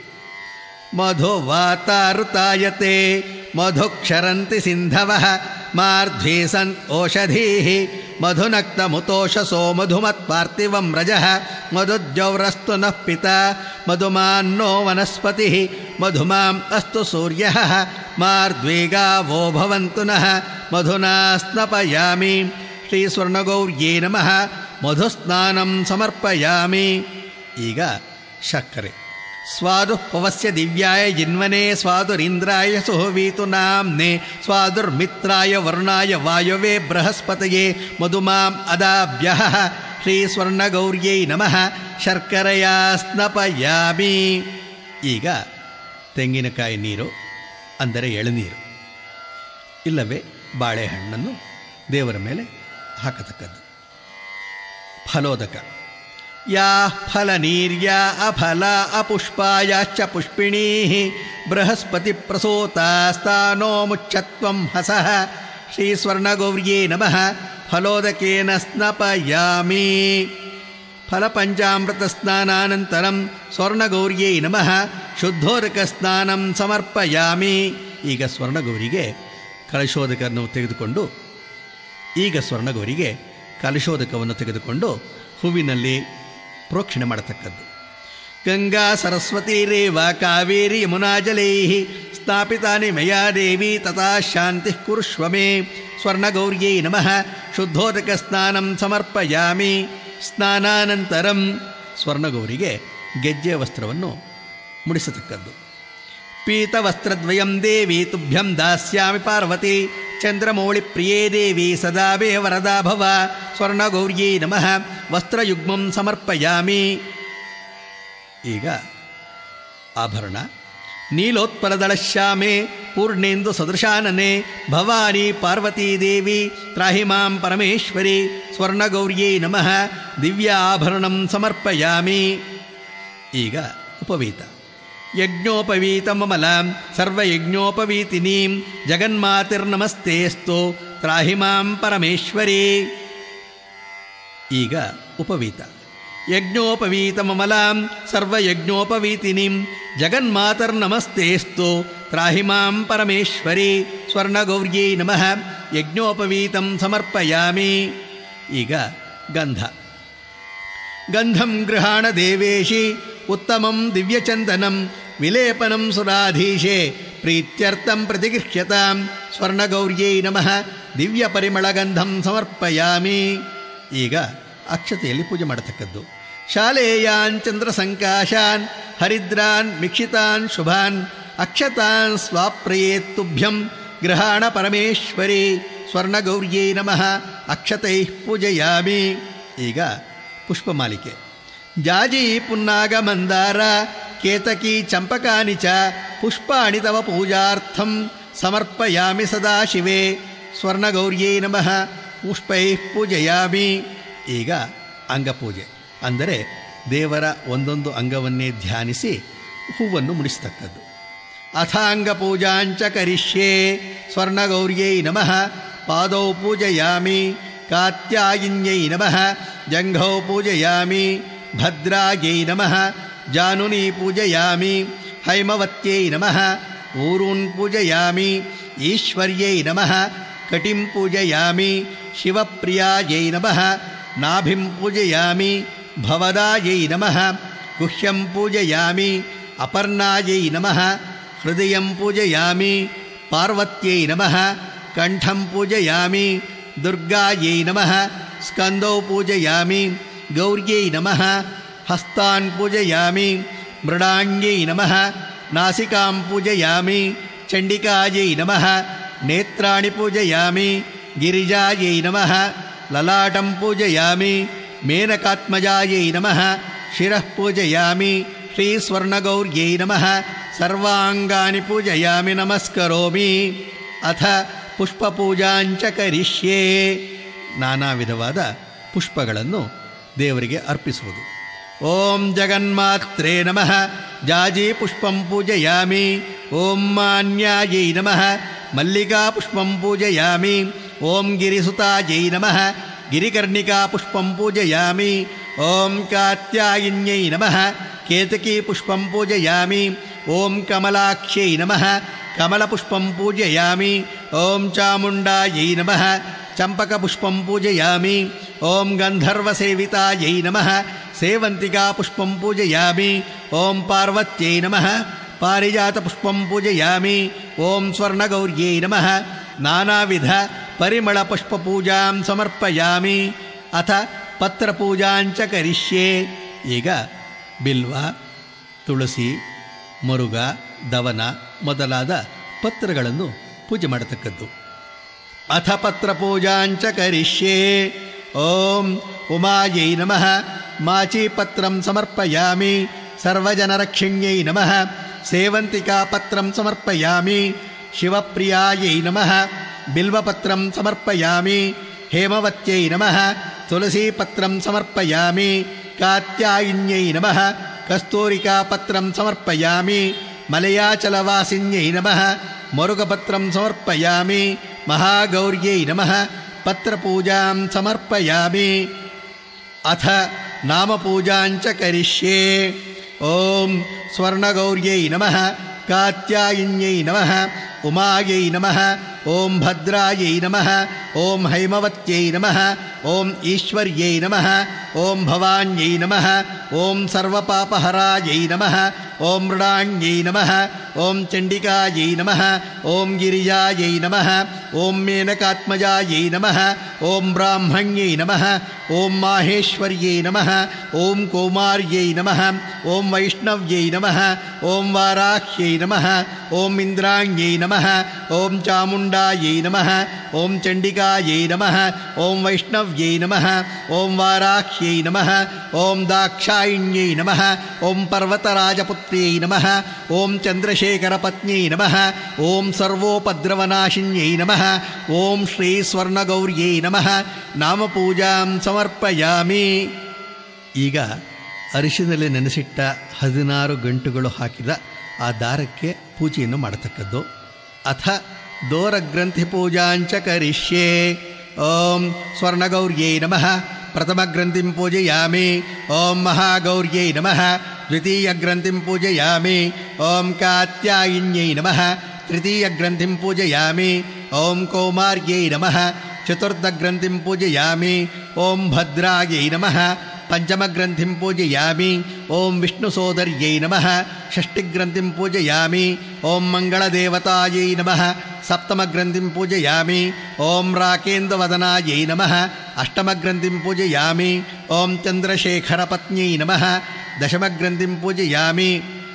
ಮಧುವಾತಾರುತಾಯತೆ ಮಧುಕ್ಷರಂತಿ ಸಿಂಧವಃ ಮಾರ್ಧ್ವೇಸನ್ ಓಷಧೀಃ ಮಧುನಕ್ತಮುತೋಷಸೋ ಮಧುಮತ್ಪಾರ್ಥಿವಂ ರಜಃ ಮಧುಜ್ಜೌರಸ್ತು ನಃ ಪಿತಾ ಮಧುಮಾನ್ನೋ ವನಸ್ಪತಿಃ ಮಧುಮಾಂ ಅಸ್ತು ಸೂರ್ಯಃ ಮಾರ್ದ್ವೇಗಾವೋ ಭವಂತು ನಃ ಮಧುನಾ ಸ್ನಪಯಾಮಿ. ಶ್ರೀ ಸ್ವರ್ಣಗೌರ್ಯೈ ನಮಃ ಮಧುಸ್ನಾನಂ ಸಮರ್ಪಯಾಮಿ. ಈಗ ಸಕ್ಕರೆ. ಸ್ವಾದು ಪವಸ್ಯ ದಿವ್ಯಾಯ ಜಿನ್ವನೇ ಸ್ವಾದುರಿಂದ್ರಾಯ ಸುಹವೀತು ನಾಮ್ನೆ ಸ್ವಾದುರ್ಮಿತ್ರಾಯ ವರುಣಾಯ ವಾಯವೇ ಬೃಹಸ್ಪತಯೇ ಮಧುಮಾಂ ಅದಾಭ್ಯಃ ಶ್ರೀ ಸ್ವರ್ಣಗೌರ್ಯೈ ನಮಃ ಶರ್ಕರೆಯಾ ಸ್ನಪಯಾಮಿ. ಈಗ ತೆಂಗಿನಕಾಯಿ ನೀರು ಅಂದರೆ ಎಳನೀರು ಇಲ್ಲವೇ ಬಾಳೆಹಣ್ಣನ್ನು ದೇವರ ಮೇಲೆ ಹಾಕತಕ್ಕದ್ದು. ಫಲೋದಕ ಯಾ ಫಲನೀರ್ಯಾ ಅಫಲ ಅಪುಷ್ಪಾಯಾಶ್ಚ ಪುಷ್ಪಿಣೀ ಬೃಹಸ್ಪತಿ ಪ್ರಸೂತಾಸ್ತಾನೋ ಮುಚ್ಚತ್ವಂ ಹಸಃ ಶ್ರೀ ಸ್ವರ್ಣಗೌರ್ಯೇ ನಮಃ ಫಲೋದಕೇನ ಸ್ನಪಯಾಮಿ. ಫಲಪಂಚಾಮೃತ ಸ್ನಾನಾನಂತರಂ ಸ್ವರ್ಣಗೌರ್ಯೈ ನಮಃ ಶುದ್ಧೋದಕ ಸ್ನಾನಂ ಸಮರ್ಪಯಾಮಿ. ಈಗ ಸ್ವರ್ಣಗೌರಿಗೆ ಕಲಶೋದಕವನ್ನು ತೆಗೆದುಕೊಂಡು ಹೂವಿನಲ್ಲಿ ಪ್ರೋಕ್ಷಣೆ ಮಾಡತಕ್ಕದ್ದು. ಗಂಗಾ ಸರಸ್ವತೀರೇವ ಕಾವೇರಿ ಯಮುನಾಜಲೈ ಸ್ಥಾಪಿತಾನಿ ಮಯಾ ದೇವಿ ತಥಾ ಶಾಂತಿ ಕುರುಷ್ವ ಮೇ. ಸ್ವರ್ಣಗೌರ್ಯೈ ನಮಃ ಶುದ್ಧೋದಕ ಸ್ನಾನಂ ಸಮರ್ಪಯಾಮಿ. ಸ್ನಾನಾನಂತರಂ ಸ್ವರ್ಣಗೌರಿಗೆ ಗೆಜ್ಜೆ ವಸ್ತ್ರವನ್ನು ಮುಡಿಸತಕ್ಕದ್ದು. ಪೀತವಸ್ತ್ರದ್ವಯಂ ದೇವಿ ತುಭ್ಯಂ ದಾಸ್ಯಾಮಿ ಪಾರ್ವತಿ ಚಂದ್ರಮೌಳಿ ಪ್ರಿಯೇ ದೇವಿ ಸದಾ ವೇ ವರದಾ ಭವ. ಸ್ವರ್ಣಗೌರ್ಯೈ ನಮಃ ವಸ್ತ್ರಯುಗ್ಮಂ ಸಮರ್ಪಯಾಮಿ. ಈಗ ಆಭರಣ ನೀಲೋತ್ಪಲದಳಶ್ಯಾಮೆ ಪೂರ್ಣೇಂದು ಸದೃಶಾನನೆ ಭವಾನಿ ಪಾರ್ವತೀ ದೇವಿ ತ್ರಾಹಿ ಮಾಂ ಪರಮೇಶ್ವರಿ. ಸ್ವರ್ಣಗೌರ್ಯೈ ನಮಃ ದಿವ್ಯ ಆಭರಣಂ ಸಮರ್ಪಯಾಮಿ. ಈಗ ಉಪವೀತ ಯಜ್ಞೋಪವೀತಮಮಲಾಂ ಸರ್ವಯಜ್ಞೋಪವೀತಿನೀಂ ಜಗನ್ಮಾತಿರ್ನಮಸ್ತೇಸ್ತು ತ್ರಾಹಿ ಮಾಂ ಪರಮೇಶ್ವರಿ. ಈಗ ಉಪವೀತ ಯಜ್ಞೋಪವೀತಮಮಲಾಂ ಸರ್ವಯಜ್ಞೋಪವೀತಿನೀಂ ಜಗನ್ಮಾತರ್ನಮಸ್ತೇಸ್ತು ತ್ರಾಹಿ ಮಾಂ ಪರಮೇಶ್ವರಿ. ಸ್ವರ್ಣಗೌರ್ಯೈ ನಮಃ ಯಜ್ಞೋಪವೀತಂ ಸಮರ್ಪಯಾಮಿ. ಈಗ ಗಂಧಂ ಗೃಹಾಣ ದೇವೇಶಿ ಉತ್ತಮಂ ದಿವ್ಯಚಂದನಂ ವಿಲೇಪನಂ ಸುರಾಧೀಶೆ ಪ್ರೀತ್ಯರ್ಥಂ ಪ್ರತಿಗೃಹ್ಯತಾಂ. ಸ್ವರ್ಣಗೌರ್ಯೈ ನಮಃ ದಿವ್ಯ ಪರಿಮಳಗಂಧಂ ಸಮರ್ಪಯಾಮಿ. ಈಗ ಅಕ್ಷತೆಯಲ್ಲಿ ಪೂಜೆ ಮಾಡತಕ್ಕದ್ದು. ಶಾಲೇಯಾನ್ ಚಂದ್ರಸಂಕಾಶಾನ್ ಹರಿದ್ರಾನ್ ಮಿಕ್ಷಿತಾನ್ ಶುಭಾನ್ ಅಕ್ಷತಾನ್ ಸ್ವಾಪ್ರಯೇತ್ತುಭ್ಯಂ ಗೃಹಾಣ ಪರಮೇಶ್ವರಿ. ಸ್ವರ್ಣಗೌರ್ಯೈ ನಮಃ ಅಕ್ಷತೈ ಪೂಜಯಾಮಿ. ಈಗ ಪುಷ್ಪಮಾಲಿಕೆ ಜಾಜಿ ಪುನ್ನಾಗ ಮಂದಾರ ಕೇತಕಿ ಚಂಪಕಾನಿ ಚ ಪುಷ್ಪಾಣಿ ತವ ಪೂಜಾರ್ಥಂ ಸಮರ್ಪಯಾಮಿ ಸದಾಶಿವೆ. ಸ್ವರ್ಣಗೌರ್ಯೈ ನಮಃ ಪುಷ್ಪೈ ಪೂಜಯಾಮಿ. ಈಗ ಅಂಗಪೂಜೆ ಅಂದರೆ ದೇವರ ಒಂದೊಂದು ಅಂಗವನ್ನೇ ಧ್ಯಾನಿಸಿ ಹೂವನ್ನು ಮುಡಿಸ್ತಕ್ಕದ್ದು. ಅಥಾಂಗಪೂಜಾಂಚ ಕರಿಷ್ಯೆ. ಸ್ವರ್ಣಗೌರ್ಯೈ ನಮಃ ಪಾದೌ ಪೂಜಯಾಮಿ. ಕಾತ್ಯಾಯಿನ್ಯೈ ನಮಃ ಜಂಘೌ ಪೂಜಯಾಮಿ. ಭದ್ರಾಯೈ ನಮಃ ಜಾನುನಿ ಪೂಜಯಾಮಿ. ಹೈಮವತ್ಯೈ ನಮಃ ಊರೂನ್ ಪೂಜಯಾಮಿ. ಈಶ್ವರ್ಯೈ ನಮಃ ಕಟಿಂ ಪೂಜಯಾಮಿ. ಶಿವಪ್ರಿಯಾಯೈ ನಮಃ ನಾಭಿಂ ಪೂಜಯಾಮಿ. ಭವದಾಯೈ ನಮಃ ಗುಹ್ಯಂ ಪೂಜಯಾಮಿ. ಅಪರ್ಣಾಯೈ ನಮಃ ಹೃದಯಂ ಪೂಜಯಾಮಿ. ಪಾರ್ವತ್ಯೈ ನಮಃ ಕಂಠಂ ಪೂಜಯಾಮಿ. ದುರ್ಗಾಯೈ ನಮಃ ಸ್ಕಂದೌ ಪೂಜಯಾಮಿ. ಗೌರ್ಯೈ ನಮಃ ಹಸ್ತಾನ್ ಪೂಜಯಾಮಿ. ಮೃಡಾಂಗ್ಯೈ ನಮಃ ನಾಸಿಕಾಂ ಪೂಜಯಾಮಿ. ಚಂಡಿಕಾಯೈ ನಮಃ ನೇತ್ರಾಣಿ ಪೂಜಯಾಮಿ. ಗಿರಿಜಾಯೈ ನಮಃ ಲಲಾಟಂ ಪೂಜಯಾಮಿ. ಮೇನಕಾತ್ಮಜಾಯೈ ನಮಃ ಶಿರಃ ಪೂಜಯಾಮಿ. ಶ್ರೀ ಸ್ವರ್ಣಗೌರ್ಯೈ ನಮಃ ಸರ್ವಾಂಗಾನಿ ಪೂಜಯಾಮಿ ನಮಸ್ಕರೋಮಿ. ಅಥ ಪುಷ್ಪಪೂಜಾಂಚ ಕರಿಷ್ಯೆ. ನಾನಾ ವಿಧವಾದ ಪುಷ್ಪಗಳನ್ನು ದೇವರಿಗೆ ಅರ್ಪಿಸುವುದು. ಓಂ ಜಗನ್ಮಾತ್ರೇ ನಮಃ ಜಾಜಿ ಪುಷ್ಪಂ ಪೂಜಯಾಮಿ. ಓಂ ಮಾನ್ಯಾಯೈ ನಮಃ ಮಲ್ಲಿಕಾ ಪುಷ್ಪಂ ಪೂಜಯಾಮಿ. ಓಂ ಗಿರಿಸುತಾಯೈ ನಮಃ ಗಿರಿಕರ್ಣಿಕಾ ಪುಷ್ಪಂ ಪೂಜಯಾಮಿ. ಓಂ ಕಾತ್ಯಾಯಿನ್ಯೈ ನಮಃ ಕೇತಕಿ ಪುಷ್ಪಂ ಪೂಜಯಾಮಿ. ಓಂ ಕಮಲಾಕ್ಷ್ಯೈ ನಮಃ ಕಮಲಪುಷ್ಪಂ ಪೂಜಯಾಮಿ. ಓಂ ಚಾಮುಂಡಾಯೈ ನಮಃ ಚಂಪಕಪುಷ್ಪಂ ಪೂಜಯಾಮಿ. ಓಂ ಗಂಧರ್ವಸೇವಿತಾಯೈ ನಮಃ ಸೇವಂತಿಕಾ ಪುಷ್ಪಂ ಪೂಜಯಾಮಿ. ಓಂ ಪಾರ್ವತ್ಯೈ ನಮಃ ಪಾರಿಜಾತಪುಷ್ಪಂ ಪೂಜಯಾಮಿ. ಓಂ ಸ್ವರ್ಣಗೌರ್ಯೈ ನಮಃ ನಾನಾವಿಧ ಪರಿಮಳಪುಷ್ಪಪೂಜಾಂ ಸಮರ್ಪಯಾಮಿ. ಅಥ ಪತ್ರಪೂಜಾಂಚ ಕರಿಷ್ಯೆ. ಈಗ ಬಿಲ್ವ ತುಳಸಿ, ಮರುಗ, ದವನ ಮೊದಲಾದ ಪತ್ರಗಳನ್ನು ಪೂಜೆ ಮಾಡತಕ್ಕದ್ದು. ಅಥ ಪತ್ರ ಪೂಜಾಂಚ ಕರಿಷ್ಯೆ. ಓಂ ಉಮಾಯೈ ನಮಃ. ಮಾಚೀಪತ್ರಂ ಸಮರ್ಪಯಾಮಿ. ಸರ್ವಜನರಕ್ಷಿಣ್ಯೈ ನಮಃ. ಸೇವಂತಿಕಾ ಪತ್ರಂ ಸಮರ್ಪಯಾಮಿ. ಶಿವಪ್ರಿಯಾಯೈ ನಮಃ. ಬಿಲ್ವಪತ್ರಂ ಸಮರ್ಪಯಾಮಿ. ಹೇಮವತ್ಯೈ ನಮಃ. ತುಳಸೀಪತ್ರಂ ಸಮರ್ಪಯಾಮಿ. ಕಾತ್ಯಾಯಿನ್ಯೈ ನಮಃ. ಕಸ್ತೂರಿಕಾಪತ್ರಂ ಸಮರ್ಪಯಾಮಿ. ಮಲಯಾಚಲವಾಸಿನ್ಯೈ ನಮಃ. ಮರುಗಪತ್ರಂ ಸಮರ್ಪಯಾಮಿ. ಮಹಾಗೌರ್ಯೈ ನಮಃ. ಪತ್ರಪೂಜಾಂ ಸಮರ್ಪಯಾಮಿ. ಅಥ ನಾಮಪೂಜಾಂಚ ಕರಿಷ್ಯೆ. ಓಂ ಸ್ವರ್ಣಗೌರ್ಯೈ ನಮಃ. ಕಾತ್ಯಾಯಿನ್ಯೈ ನಮಃ. ಉಮಾಯೈ ನಮಃ. ಓಂ ಭದ್ರಾಯೈ ನಮಃ. ಓಂ ಹೈಮವತ್ಯೈ ನಮಃ. ಓಂ ಈಶ್ವರ್ಯೈ ನಮಃ. ಓಂ ಭವಾನ್ಯೈ ನಮಃ. ಓಂ ಸರ್ವಪಾಪಹರಾಯೈ ನಮಃ. ಓಂ ಮೃಡಾಣ್ಯೈ ನಮಃ. ಓಂ ಚಂಡಿಕಾಯೈ ನಮಃ. ಓಂ ಗಿರಿಜಾಯೈ ನಮಃ. ಓಂ ಮೇನಕಾತ್ಮಜಾಯೈ ನಮಃ. ಓಂ ಬ್ರಾಹ್ಮಣ್ಯೈ ನಮಃ. ಓಂ ಮಾಹೇಶ್ವರ್ಯೈ ನಮಃ. ಓಂ ಕೌಮಾರ್ಯೈ ನಮಃ. ಓಂ ವೈಷ್ಣವ್ಯೈ ನಮಃ. ಓಂ ವಾರಾಹ್ಯೈ ನಮಃ. ಓಂ ಇಂದ್ರಾಣ್ಯೈ ನಮಃ. ಓಂ ಚಾಮುಂಡಾಯೈ ನಮಃ. ಓಂ ಚಂಡಿಕಾಯೈ ನಮಃ. ಓಂ ವೈಷ್ಣವ್ಯೈ ನಮಃ. ಓಂ ವಾರಾಹ್ಯೈ ನಮಃ. ಓಂ ದಾಕ್ಷಾಯಿಣ್ಯೈ ನಮಃ. ಓಂ ಪರ್ವತರಾಜಪುತ್ರ್ಯೈ ನಮಃ. ಓಂ ಚಂದ್ರಶೇಖರಪತ್ನ್ಯೈ ನಮಃ. ಓಂ ಸರ್ವೋಪದ್ರವನಾಶಿನ್ಯೈ ನಮಃ. ಓಂ ಶ್ರೀ ಸ್ವರ್ಣಗೌರ್ಯೈ ನಮಃ. ನಾಮಪೂಜಾಂ ಸಮರ್ಪಯಾಮಿ. ಈಗ ಅರಿಶಿನಲ್ಲಿ ನೆನೆಸಿಟ್ಟ 16 ಗಂಟುಗಳು ಹಾಕಿದ ಆ ದಾರಕ್ಕೆ ಪೂಜೆಯನ್ನು ಮಾಡತಕ್ಕದ್ದು. ಅಥ ದೋರಗ್ರಂಥಿ ಪೂಜಾಂಚ ಕರಿಷ್ಯೆ. ಓಂ ಸ್ವರ್ಣಗೌರ್ಯೈ ನಮಃ. ಪ್ರಥಮಗ್ರಂಥಿಂ ಪೂಜಯಾಮಿ. ಓಂ ಮಹಾಗೌರ್ಯೈ ನಮಃ. ದ್ವಿತೀಯಗ್ರಂಥಿಂ ಪೂಜಯಾಮಿ. ಓಂ ಕಾತ್ಯಾಯಿನ್ಯೈ ನಮಃ. ತೃತೀಯಗ್ರಂಥಿಂ ಪೂಜಯಾಮಿ. ಓಂ ಕೌಮಾರ್ಯೈ ನಮಃ. ಚತುರ್ಥಗ್ರಂಥಿಂ ಪೂಜಯಾಮಿ. ಓಂ ಭದ್ರಾಯೈ ನಮಃ. ಪಂಚಮಗ್ರಂಥಿಂ ಪೂಜಯಾಮಿ. ಓಂ ವಿಷ್ಣುಸೋದರ್ಯೈ ನಮಃ. ಷಷ್ಠಿಗ್ರಂಥಿಂ ಪೂಜಯಾಮಿ. ಓಂ ಮಂಗಳದೇವತಾಯೈ ನಮಃ. ಸಪ್ತಮಗ್ರಂಥಿಂ ಪೂಜಯಾಮಿ. ಓಂ ರಾಕೇಂದ್ರವದನಾಯೈ ನಮಃ. ಅಷ್ಟಮಗ್ರಂಥಿಂ ಪೂಜಯಾಮಿ. ಓಂ ಚಂದ್ರಶೇಖರಪತ್ನ್ಯೈ ನಮಃ. ದಶಮಗ್ರಂಥಿಂ ಪೂಜಯಾಮಿ.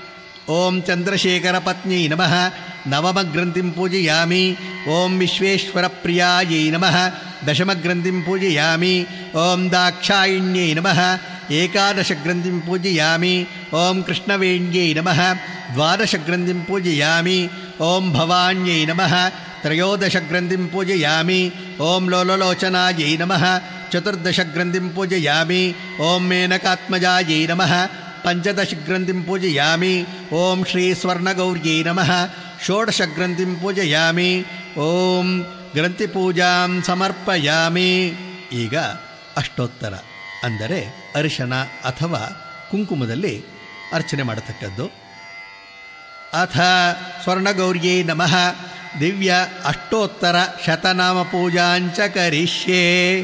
ಓಂ ಚಂದ್ರಶೇಖರಪತ್ನ್ಯೈ ನಮಃ. ನವಮಗ್ರಂಥಿಂ ಪೂಜಯಾಮಿ. ಓಂ ವಿಶ್ವೇಶ್ವರಪ್ರಿಯಾಯೈ ನಮಃ. ದಶಮಗ್ರಂಥಿಂ ಪೂಜಯಾಮಿ. ಓಂ ದಾಕ್ಷಾಯಿಣ್ಯೈ ನಮಃ. ಏಕಾದಶಗ್ರಂಥಿಂ ಪೂಜಯಾಮಿ. ಓಂ ಕೃಷ್ಣವೇಣ್ಯೈ ನಮಃ. ದ್ವಾದಶಗ್ರಂಥಿಂ ಪೂಜಯಾಮಿ. ಓಂ ಭವಾನ್ಯೈ ನಮಃ. ತ್ರಯೋದಶಗ್ರಂಥಿಂ ಪೂಜಯಾಮಿ. ಓಂ ಲೋಲಲೋಚನಾಯೈ ನಮಃ. ಚತುರ್ದಶಗ್ರಂಥಿಂ ಪೂಜಯಾಮಿ. ಓಂ ಮೇನಕಾತ್ಮಜಾಯೈ ನಮಃ. ಪಂಚದಶಗ್ರಂಥಿಂ ಪೂಜಯಾಮಿ. ಓಂ ಶ್ರೀ ಸ್ವರ್ಣಗೌರ್ಯೈ ನಮಃ. ಷೋಡಶಗ್ರಂಥಿಂ ಪೂಜಯಾಮಿ. ಓಂ ಗ್ರಂಥಿಪೂಜಾಂ ಸಮರ್ಪಯಾಮಿ. ಈಗ ಅಷ್ಟೋತ್ತರ ಅಂದರೆ ಅರಿಶನ ಅಥವಾ ಕುಂಕುಮದಲ್ಲಿ ಅರ್ಚನೆ ಮಾಡತಕ್ಕದ್ದು. ಅಥ ಸ್ವರ್ಣಗೌರ್ಯೈ ನಮಃ. ದಿವ್ಯ ಅಷ್ಟೋತ್ತರ ಶತನಾಮ ಪೂಜಾಂಚ ಕರಿಷ್ಯೆ.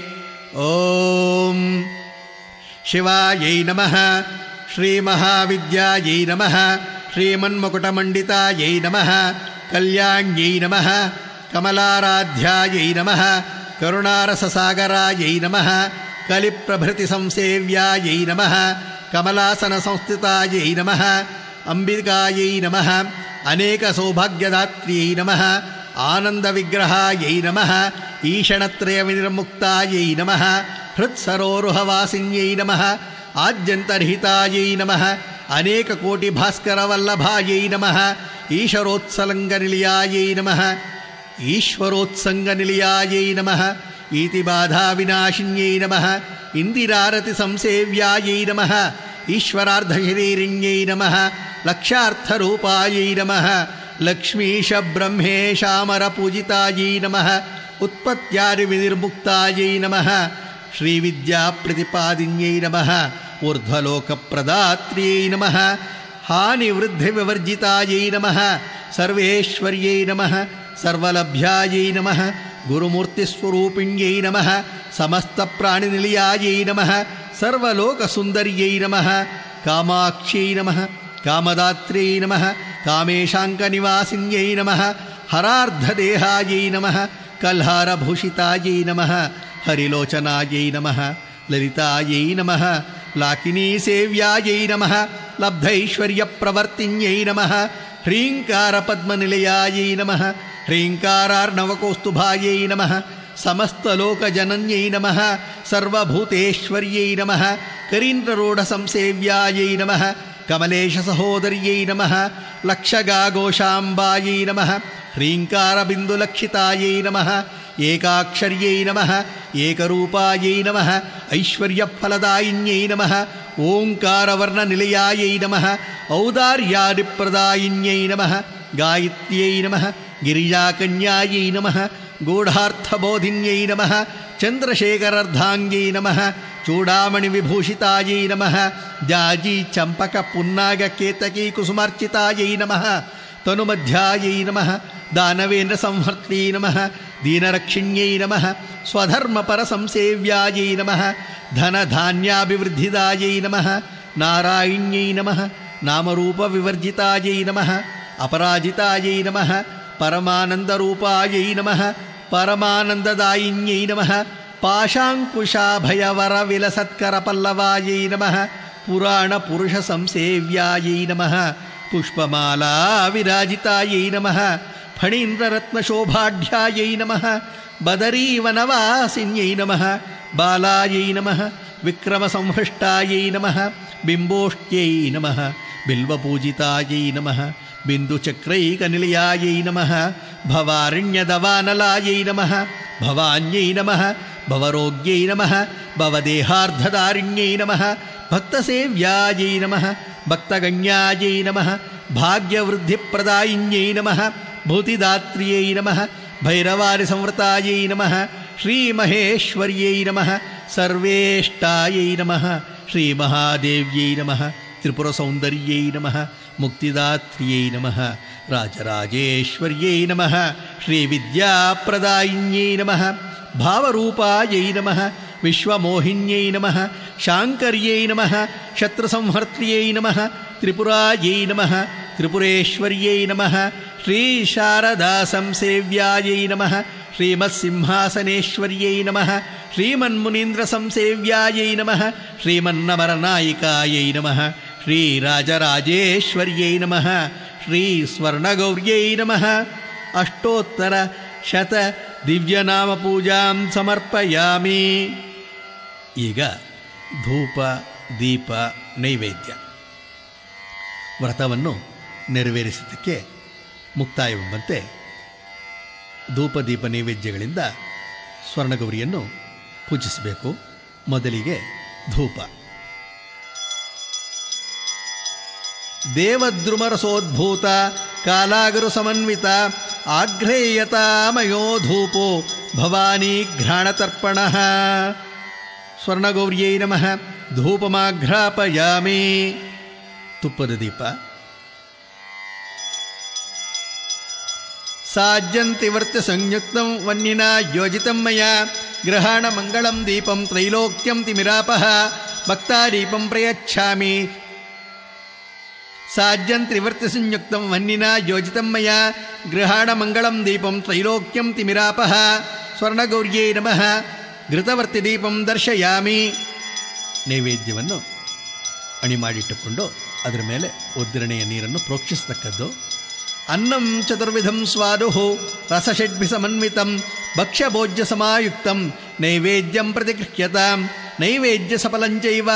ಓಂ ಶಿವಾಯೈ ನಮಃ. ಶ್ರೀಮಹಾವಿದ್ಯಾಯೈ ನಮಃ. ಶ್ರೀಮನ್ಮಕುಟಮಂಡಿತಾಯೈ ನಮಃ. ಕಲ್ಯಾಣ್ಯೈ ನಮಃ. ಕಮಲಾರಾಧ್ಯಾಯೈ ನಮಃ. ಕರುಣಾರಸಸಾಗರಾಯೈ ನಮಃ. ಕಲಿಪ್ರಭೃತಿ ಸಂಸೇವ್ಯಾಯೈ ನಮಃ. ಕಮಲಾಸನ ಸಂಸ್ಥಿತಾಯೈ ನಮಃ. ಅಂಬಿಕಾಯೈ ನಮಃ. ಅನೇಕ ಸೌಭಾಗ್ಯದಾತ್ರ್ಯೈ ನಮಃ. ಆನಂದವಿಗ್ರಹಾಯೈ ನಮಃ. ಈಷಣತ್ರಯ ವಿನಿರ್ಮುಕ್ತಾಯೈ ನಮಃ. ಹೃತ್ಸರೋರುಹವಾಸಿನ್ಯೈ ನಮಃ. ಆದ್ಯಂತರ್ಹಿತಾಯೈ ನಮಃ. ಅನೇಕ ಕೋಟಿ ಭಾಸ್ಕರವಲ್ಲಭಾಯೈ ನಮಃ. ಈಶ್ವರೋತ್ಸಲಂಗನಿಲಯಾಯೈ ನಮಃ. ಈಶ್ವರೋತ್ಸಂಗನಿಲಯಾಯೈ ನಮಃ. ಈತಿಬಾಧಾವಿನಾಶಿನ್ಯೈ ನಮಃ. ಇಂದಿರಾರತಿ ಸಂಸೇವ್ಯಾಯೈ ನಮಃ. ಈಶ್ವರಾರ್ಧಶರೀರಿಣ್ಯೈ ನಮಃ. ಲಕ್ಷಾರ್ಥರೂಪಾಯೈ ನಮಃ. ಲಕ್ಷ್ಮೀಶ ಬ್ರಹ್ಮೇಶಾಮರಪೂಜಿತಾಯೈ ನಮಃ. ಉತ್ಪತ್ತ್ಯಾದಿವಿನಿರ್ಮುಕ್ತಾಯೈ ನಮಃ. ಶ್ರೀವಿದ್ಯಾಪ್ರತಿಪಾದಿನ್ಯೈ ನಮಃ. ಊರ್ಧ್ವಲೋಕಪ್ರದಾತ್ರ್ಯೈ ನಮಃ. ಹಾನಿವೃದ್ಧಿವಿವರ್ಜಿತಾಯೈ ನಮಃ. ಸರ್ವೇಶ್ವರ್ಯೈ ನಮಃ. ಸರ್ವಲಭ್ಯಾಯೈ ನಮಃ. ಗುರುಮೂರ್ತಿಸ್ವರೂಪಿಣ್ಯೈ ನಮಃ. ಸಮಸ್ತಪ್ರಾಣಿನಿಲಯಾಯೈ ನಮಃ. ಸರ್ವಲೋಕಸುಂದರ್ಯೈ ನಮಃ. ಕಾಮಾಕ್ಷ್ಯೈ ನಮಃ. ಕಾಮದಾತ್ರ್ಯೈ ನಮಃ. ಕಾಮೇಶಾಂಕನಿವಾಸಿನ್ಯೈ ನಮಃ. ಹರಾರ್ಧದೇಹಾಯೈ ನಮಃ. ಕಲ್ಹಾರಭೂಷಿತಾಯೈ ನಮಃ. ಹರಿಲೋಚನಾಯೈ ನಮಃ. ಲಲಿತಾಯೈ ನಮಃ. लाकिनी सेव्यायै नमः लब्धैश्वर्यप्रवर्तिन्यै नमः ह्रीङ्कारपद्मनिलयायै नमः ह्रीङ्कारार्णवकौस्तुभायै नमः समस्तलोकजनन्यै नमः सर्वभूतेश्वर्यै नमः करीन्द्ररूढसंसेव्यायै नमः कमलेशसहोदर्यै नमः लक्षगाघोषाम्बायै नमः ह्रीङ्कारबिन्दुलक्षितायै नमः एकाक्षर्यै नमः एकरूपायै नमः ऐश्वर्यफलदायिन्यै नमः ओङ्कारवर्णनिलयायै नमः औदार्यादिप्रदायिन्यै नमः गायत्र्यै नमः गिरिजाकन्यायै नमः गूढार्थबोधिन्यै नमः चन्द्रशेखरार्धाङ्ग्यै नमः चूडामणिविभूषितायै नमः जाजी चम्पक पुन्नागकेतकी कुसुमार्चितायै नमः तनुमध्यायै नमः दानवेन्द्रसंहर्त्यै नमः दीनरक्षिण्यै नमः स्वधर्मपरसंसेव्यायै नमः धनधान्याभिवृद्धिदायै नमः नारायण्यै नमः नामरूपविवर्जितायै नमः अपराजितायै नमः परमानन्दरूपायै नमः परमानन्ददायिन्यै नमः पाशाङ्कुशाभयवरविलसत्करपल्लवायै नमः पुराणपुरुषसंसेव्यायै नमः पुष्पमालाविराजितायै नमः फणीन्द्ररत्नशोभाढ्यायै नमः बदरीवनवासिन्यै नमः बालायै नमः विक्रमसंहृष्टायै नमः बिम्बोष्ट्यै नमः बिल्वपूजितायै नमः बिन्दुचक्रैकनिलयायै नमः भवारण्यदवानलायै नमः भवान्यै नमः भवरोग्यै नमः भवदेहार्धदारिण्यै नमः भक्तसेव्यायै नमः भक्तगण्यायै नमः भाग्यवृद्धिप्रदायिन्यै नमः भूतिदात्र्यै नमः भैरवारिसंवृतायै नमः श्रीमहेश्वर्यै नमः सर्वेष्टायै नमः श्रीमहादेव्यै नमः त्रिपुरसौन्दर्यै नमः मुक्तिदात्र्यै नमः राजराजेश्वर्यै नमः श्रीविद्याप्रदायिन्यै नमः भावरूपायै नमः विश्वमोहिन्यै नमः शाङ्कर्यै नमः शत्रुसंहर्त्र्यै नमः त्रिपुरायै नमः त्रिपुरेश्वर्यै नमः श्रीशारदासंसेव्यायै नमः श्रीमत्सिंहासनेश्वर्यै नमः श्रीमन्मुनीन्द्रसंसेव्यायै नमः श्रीमन्नमरनायिकायै नमः श्रीराजराजेश्वर्यै नमः श्रीस्वर्णगौर्यै नमः अष्टोत्तरशत ದಿವ್ಯನಾಮಪೂಜಾಂ ಸಮರ್ಪಯಾಮಿ. ಈಗ ಧೂಪ ದೀಪ ನೈವೇದ್ಯ ವ್ರತವನ್ನು ನೆರವೇರಿಸಿದ್ದಕ್ಕೆ ಮುಕ್ತಾಯವೆಂಬಂತೆ ಧೂಪ ದೀಪ ನೈವೇದ್ಯಗಳಿಂದ ಸ್ವರ್ಣಗೌರಿಯನ್ನು ಪೂಜಿಸಬೇಕು. ಮೊದಲಿಗೆ ಧೂಪ. ದೇವದ್ರುಮರಸೋದ್ಭೂತ ಕಾಲಾಗರು ಸಮನ್ವಿತ ಆಗ್ರೇಯತಾಮಯೋ ಧೂಪೋ ಭವಾನಿ ಘ್ರಾಣತರ್ಪಣಃ. ಸ್ವರ್ಣಗೌರ್ಯೈ ನಮಃ ಧೂಪಮಾಘ್ರಾಪಯಾಮಿ. ತುಪ್ಪದ ದೀಪ. ಸಾಜ್ಯಂತಿ ವರ್ತ್ಯ ಸಂಯುಕ್ತಂ ವನ್ನಿನಾ ಯೋಜಿತಂ ಮಯಾ ಗ್ರಹಾಣ ಮಂಗಳಂ ದೀಪಂ ತ್ರೈಲೋಕ್ಯಂ ತಿಮಿರಾಪಃ ಭಕ್ತಾದೀಪಂ ಪ್ರಯಚ್ಛಾಮಿ. ಸಾಜ್ಯಂತ್ರಿವರ್ತ್ಯ ಸಂಯುಕ್ತಂ ವನ್ನಿನಾ ಯೋಜಿತಂ ಮಯಾ ಗೃಹಾಣ ಮಂಗಳಂ ದೀಪಂ ತ್ರೈಲೋಕ್ಯಂ ತಿಮಿರಾಪಃ. ಸ್ವರ್ಣಗೌರ್ಯೈ ನಮಃ ಘೃತವರ್ತಿ ದೀಪಂ ದರ್ಶಯಾಮಿ. ನೈವೇದ್ಯವನ್ನು ಅಣಿ ಮಾಡಿಟ್ಟುಕೊಂಡು ಅದರ ಮೇಲೆ ಒದ್ದಿರಣೆಯ ನೀರನ್ನು ಪ್ರೋಕ್ಷಿಸತಕ್ಕದ್ದು. ಅನ್ನಂ ಚತುರ್ವಿಧಂ ಸ್ವಾದುಃ ರಸಷಡ್ಭಿ ಸಮನ್ವಿತಂ ಭಕ್ಷ್ಯಭೋಜ್ಯ ಸಮಾಯುಕ್ತಂ ನೈವೇದ್ಯಂ ಪ್ರತಿಗೃಹ್ಯತಾಂ. ನೈವೇದ್ಯ ಸಫಲಂಚೈವ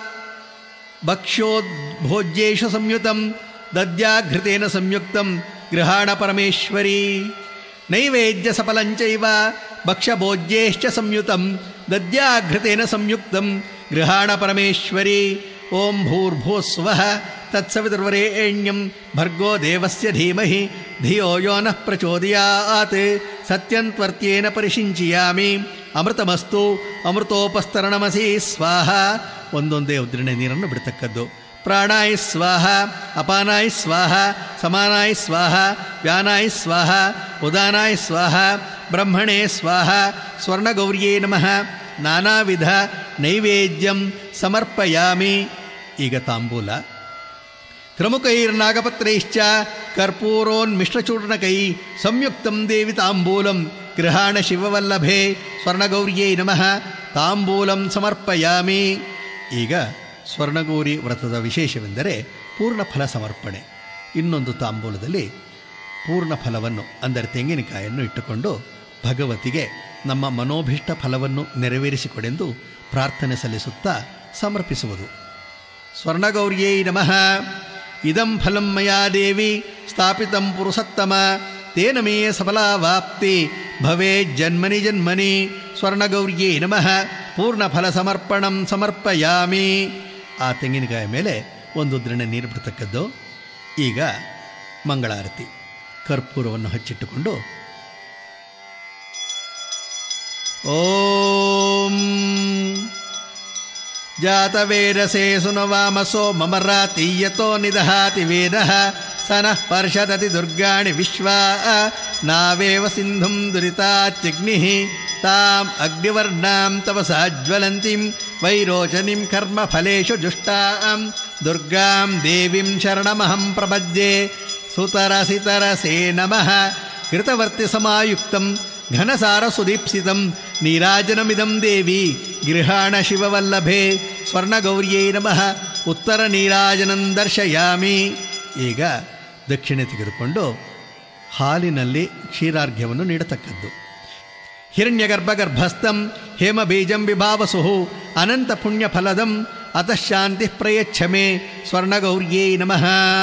ಭಕ್ಷ್ಯೋದ್ಭೋಜ್ಯೇಷು ಸಂಯುತಂ ದದ್ಯಾಘೃತೇನ ಸಂಯುಕ್ತಂ ಗೃಹಾಣ ಪರಮೇಶ್ವರಿ. ನೈವೇದ್ಯ ಸಫಲಂಚೈವ ಭಕ್ಷ್ಯಭೋಜ್ಯೇಶ್ಚ ಸಂಯುತಂ ದದ್ಯಾಘೃತೇನ ಸಂಯುಕ್ತಂ ಗೃಹಾಣ ಪರಮೇಶ್ವರಿ. ಓಂ ಭೂರ್ಭುವಸ್ವಃ ತತ್ಸವಿತುರ್ವರೆಣ್ಯಂ ಭರ್ಗೋ ದೇವಸ್ಯ ಧೀಮಹಿ ಧಿಯೋ ಯೋ ನಃ ಪ್ರಚೋದಯಾತ್. ಸತ್ಯಂತ್ವರ್ತ್ಯೇನ ಪರಿಷಿಂಚಯಾಮಿ. ಅಮೃತಮಸ್ತು ಅಮೃತೋಪಸ್ತರಣಮಸಿ ಸ್ವಾಹ. ಒಂದೊಂದೇ ಉದ್ದಿರಣೆ ನೀರನ್ನು ಬಿಡ್ತಕ್ಕದ್ದು. ಪ್ರಾಣಾಯ ಸ್ವಾಹ ಅಪಾನಾಯ ಸ್ವಾಹ ಸಮಾನಾಯ ಸ್ವಾಹ ವ್ಯಾನಾಯ ಸ್ವಾಹ ಉದಾನಾಯ ಸ್ವಾಹ ಬ್ರಹ್ಮಣೇ ಸ್ವಾಹ. ಸ್ವರ್ಣಗೌರ್ಯೈ ನಮಃ ನಾನಾವಿಧ ನೈವೇದ್ಯಂ ಸಮರ್ಪಯಾಮಿ. ಈಗ ತಾಂಬೂಲ. ತ್ರಮುಕೈರ್ನಾಗಪತ್ರೈಶ್ಚ ಕರ್ಪೂರೋನ್ಮಿಶ್ರಚೂರ್ಣಕೈ ಸಂಯುಕ್ತಂ ದೇವಿ ತಾಂಬೂಲಂ ಗೃಹಾಣ ಶಿವವಲ್ಲಭೆ. ಸ್ವರ್ಣಗೌರ್ಯೈ ನಮಃ ತಾಂಬೂಲಂ ಸಮರ್ಪಯಾಮಿ. ಈಗ ಸ್ವರ್ಣಗೌರಿ ವ್ರತದ ವಿಶೇಷವೆಂದರೆ ಪೂರ್ಣ ಫಲ ಸಮರ್ಪಣೆ. ಇನ್ನೊಂದು ತಾಂಬೂಲದಲ್ಲಿ ಪೂರ್ಣ ಫಲವನ್ನು ಅಂದರೆ ತೆಂಗಿನಕಾಯನ್ನು ಇಟ್ಟುಕೊಂಡು ಭಗವತಿಗೆ ನಮ್ಮ ಮನೋಭೀಷ್ಟ ಫಲವನ್ನು ನೆರವೇರಿಸಿಕೊಡೆಂದು ಪ್ರಾರ್ಥನೆ ಸಲ್ಲಿಸುತ್ತಾ ಸಮರ್ಪಿಸುವುದು. ಸ್ವರ್ಣಗೌರ್ಯೈ ನಮಃ. ಇದಂ ಫಲಂ ಮಯಾ ದೇವಿ ಸ್ಥಾಪಿತಂ ಪುರುಷೋತ್ತಮ ತೇನ ಮೇ ಸಫಲಾವಾಪ್ತಿ ಭವೇ ಜನ್ಮನಿ ಜನ್ಮನಿ. ಸ್ವರ್ಣಗೌರ್ಯೈ ನಮಃ. ಪೂರ್ಣ ಫಲ ಸಮರ್ಪಣಂ ಸಮರ್ಪಯಾಮಿ. ಆ ತೆಂಗಿನಕಾಯಿ ಮೇಲೆ ಒಂದು ದ್ರಣ ನೀರು ಬಿಡ್ತಕ್ಕದ್ದು. ಈಗ ಮಂಗಳಾರತಿ. ಕರ್ಪೂರವನ್ನು ಹಚ್ಚಿಟ್ಟುಕೊಂಡು ಓಂ ಜಾತವೇದಸೇ ಸುನವಾಮಸೋ ಮಮರಾತೀಯತೋ ನಿದಹಾತಿ ವೇದಃ ಸನಃ ಪರ್ಷದತಿ ದುರ್ಗಾಣಿ ವಿಶ್ವಾ ನಾವೇವ ಸಿಂಧುಂ ದುರಿತಾಚ್ಚಿಗ್ನಿಃ ತಾಂ ಅಗ್ನಿವರ್ಣಾಂ ತಪಸಾ ಜ್ವಲಂತಿಂ ವೈರೋಚನಿಂ ಕರ್ಮಫಲೇಷು ಜುಷ್ಟಾಂ ದುರ್ಗಾಂ ದೇವಿಂ ಶರಣಮಹಂ ಪ್ರಪದ್ಯೆ. ಸುತರಸಿತರಸೇ ನಮಃ. ಕೃತವರ್ತಿ ಸಮಾಯುಕ್ತಂ ಘನಸಾರ ಸುದೀಪ್ಸಿತಂ ನೀರಾಜನಮಿದಂ ದೇವಿ ಗೃಹಾಣ ಶಿವವಲ್ಲಭೆ. ಸ್ವರ್ಣಗೌರ್ಯೈ ನಮಃ. ಉತ್ತರ ನೀರಾಜನಂ ದರ್ಶಯಾಮಿ. ಈಗ ದಕ್ಷಿಣೆ ತೆಗೆದುಕೊಂಡು ಹಾಲಿನಲ್ಲಿ ಕ್ಷೀರಾರ್ಘ್ಯವನ್ನು ನೀಡತಕ್ಕದ್ದು. ಹಿರಣ್ಯಗರ್ಭಗರ್ಭಸ್ಥಂ ಹೇಮಬೀಜಂ ವಿಭಾವಸುಃ ಅನಂತ ಪುಣ್ಯಫಲದಂ ಅತಃ ಶಾಂತಿ ಪ್ರಯಚ್ಛಮೆ. ಸ್ವರ್ಣಗೌರ್ಯೈ ನಮಃ.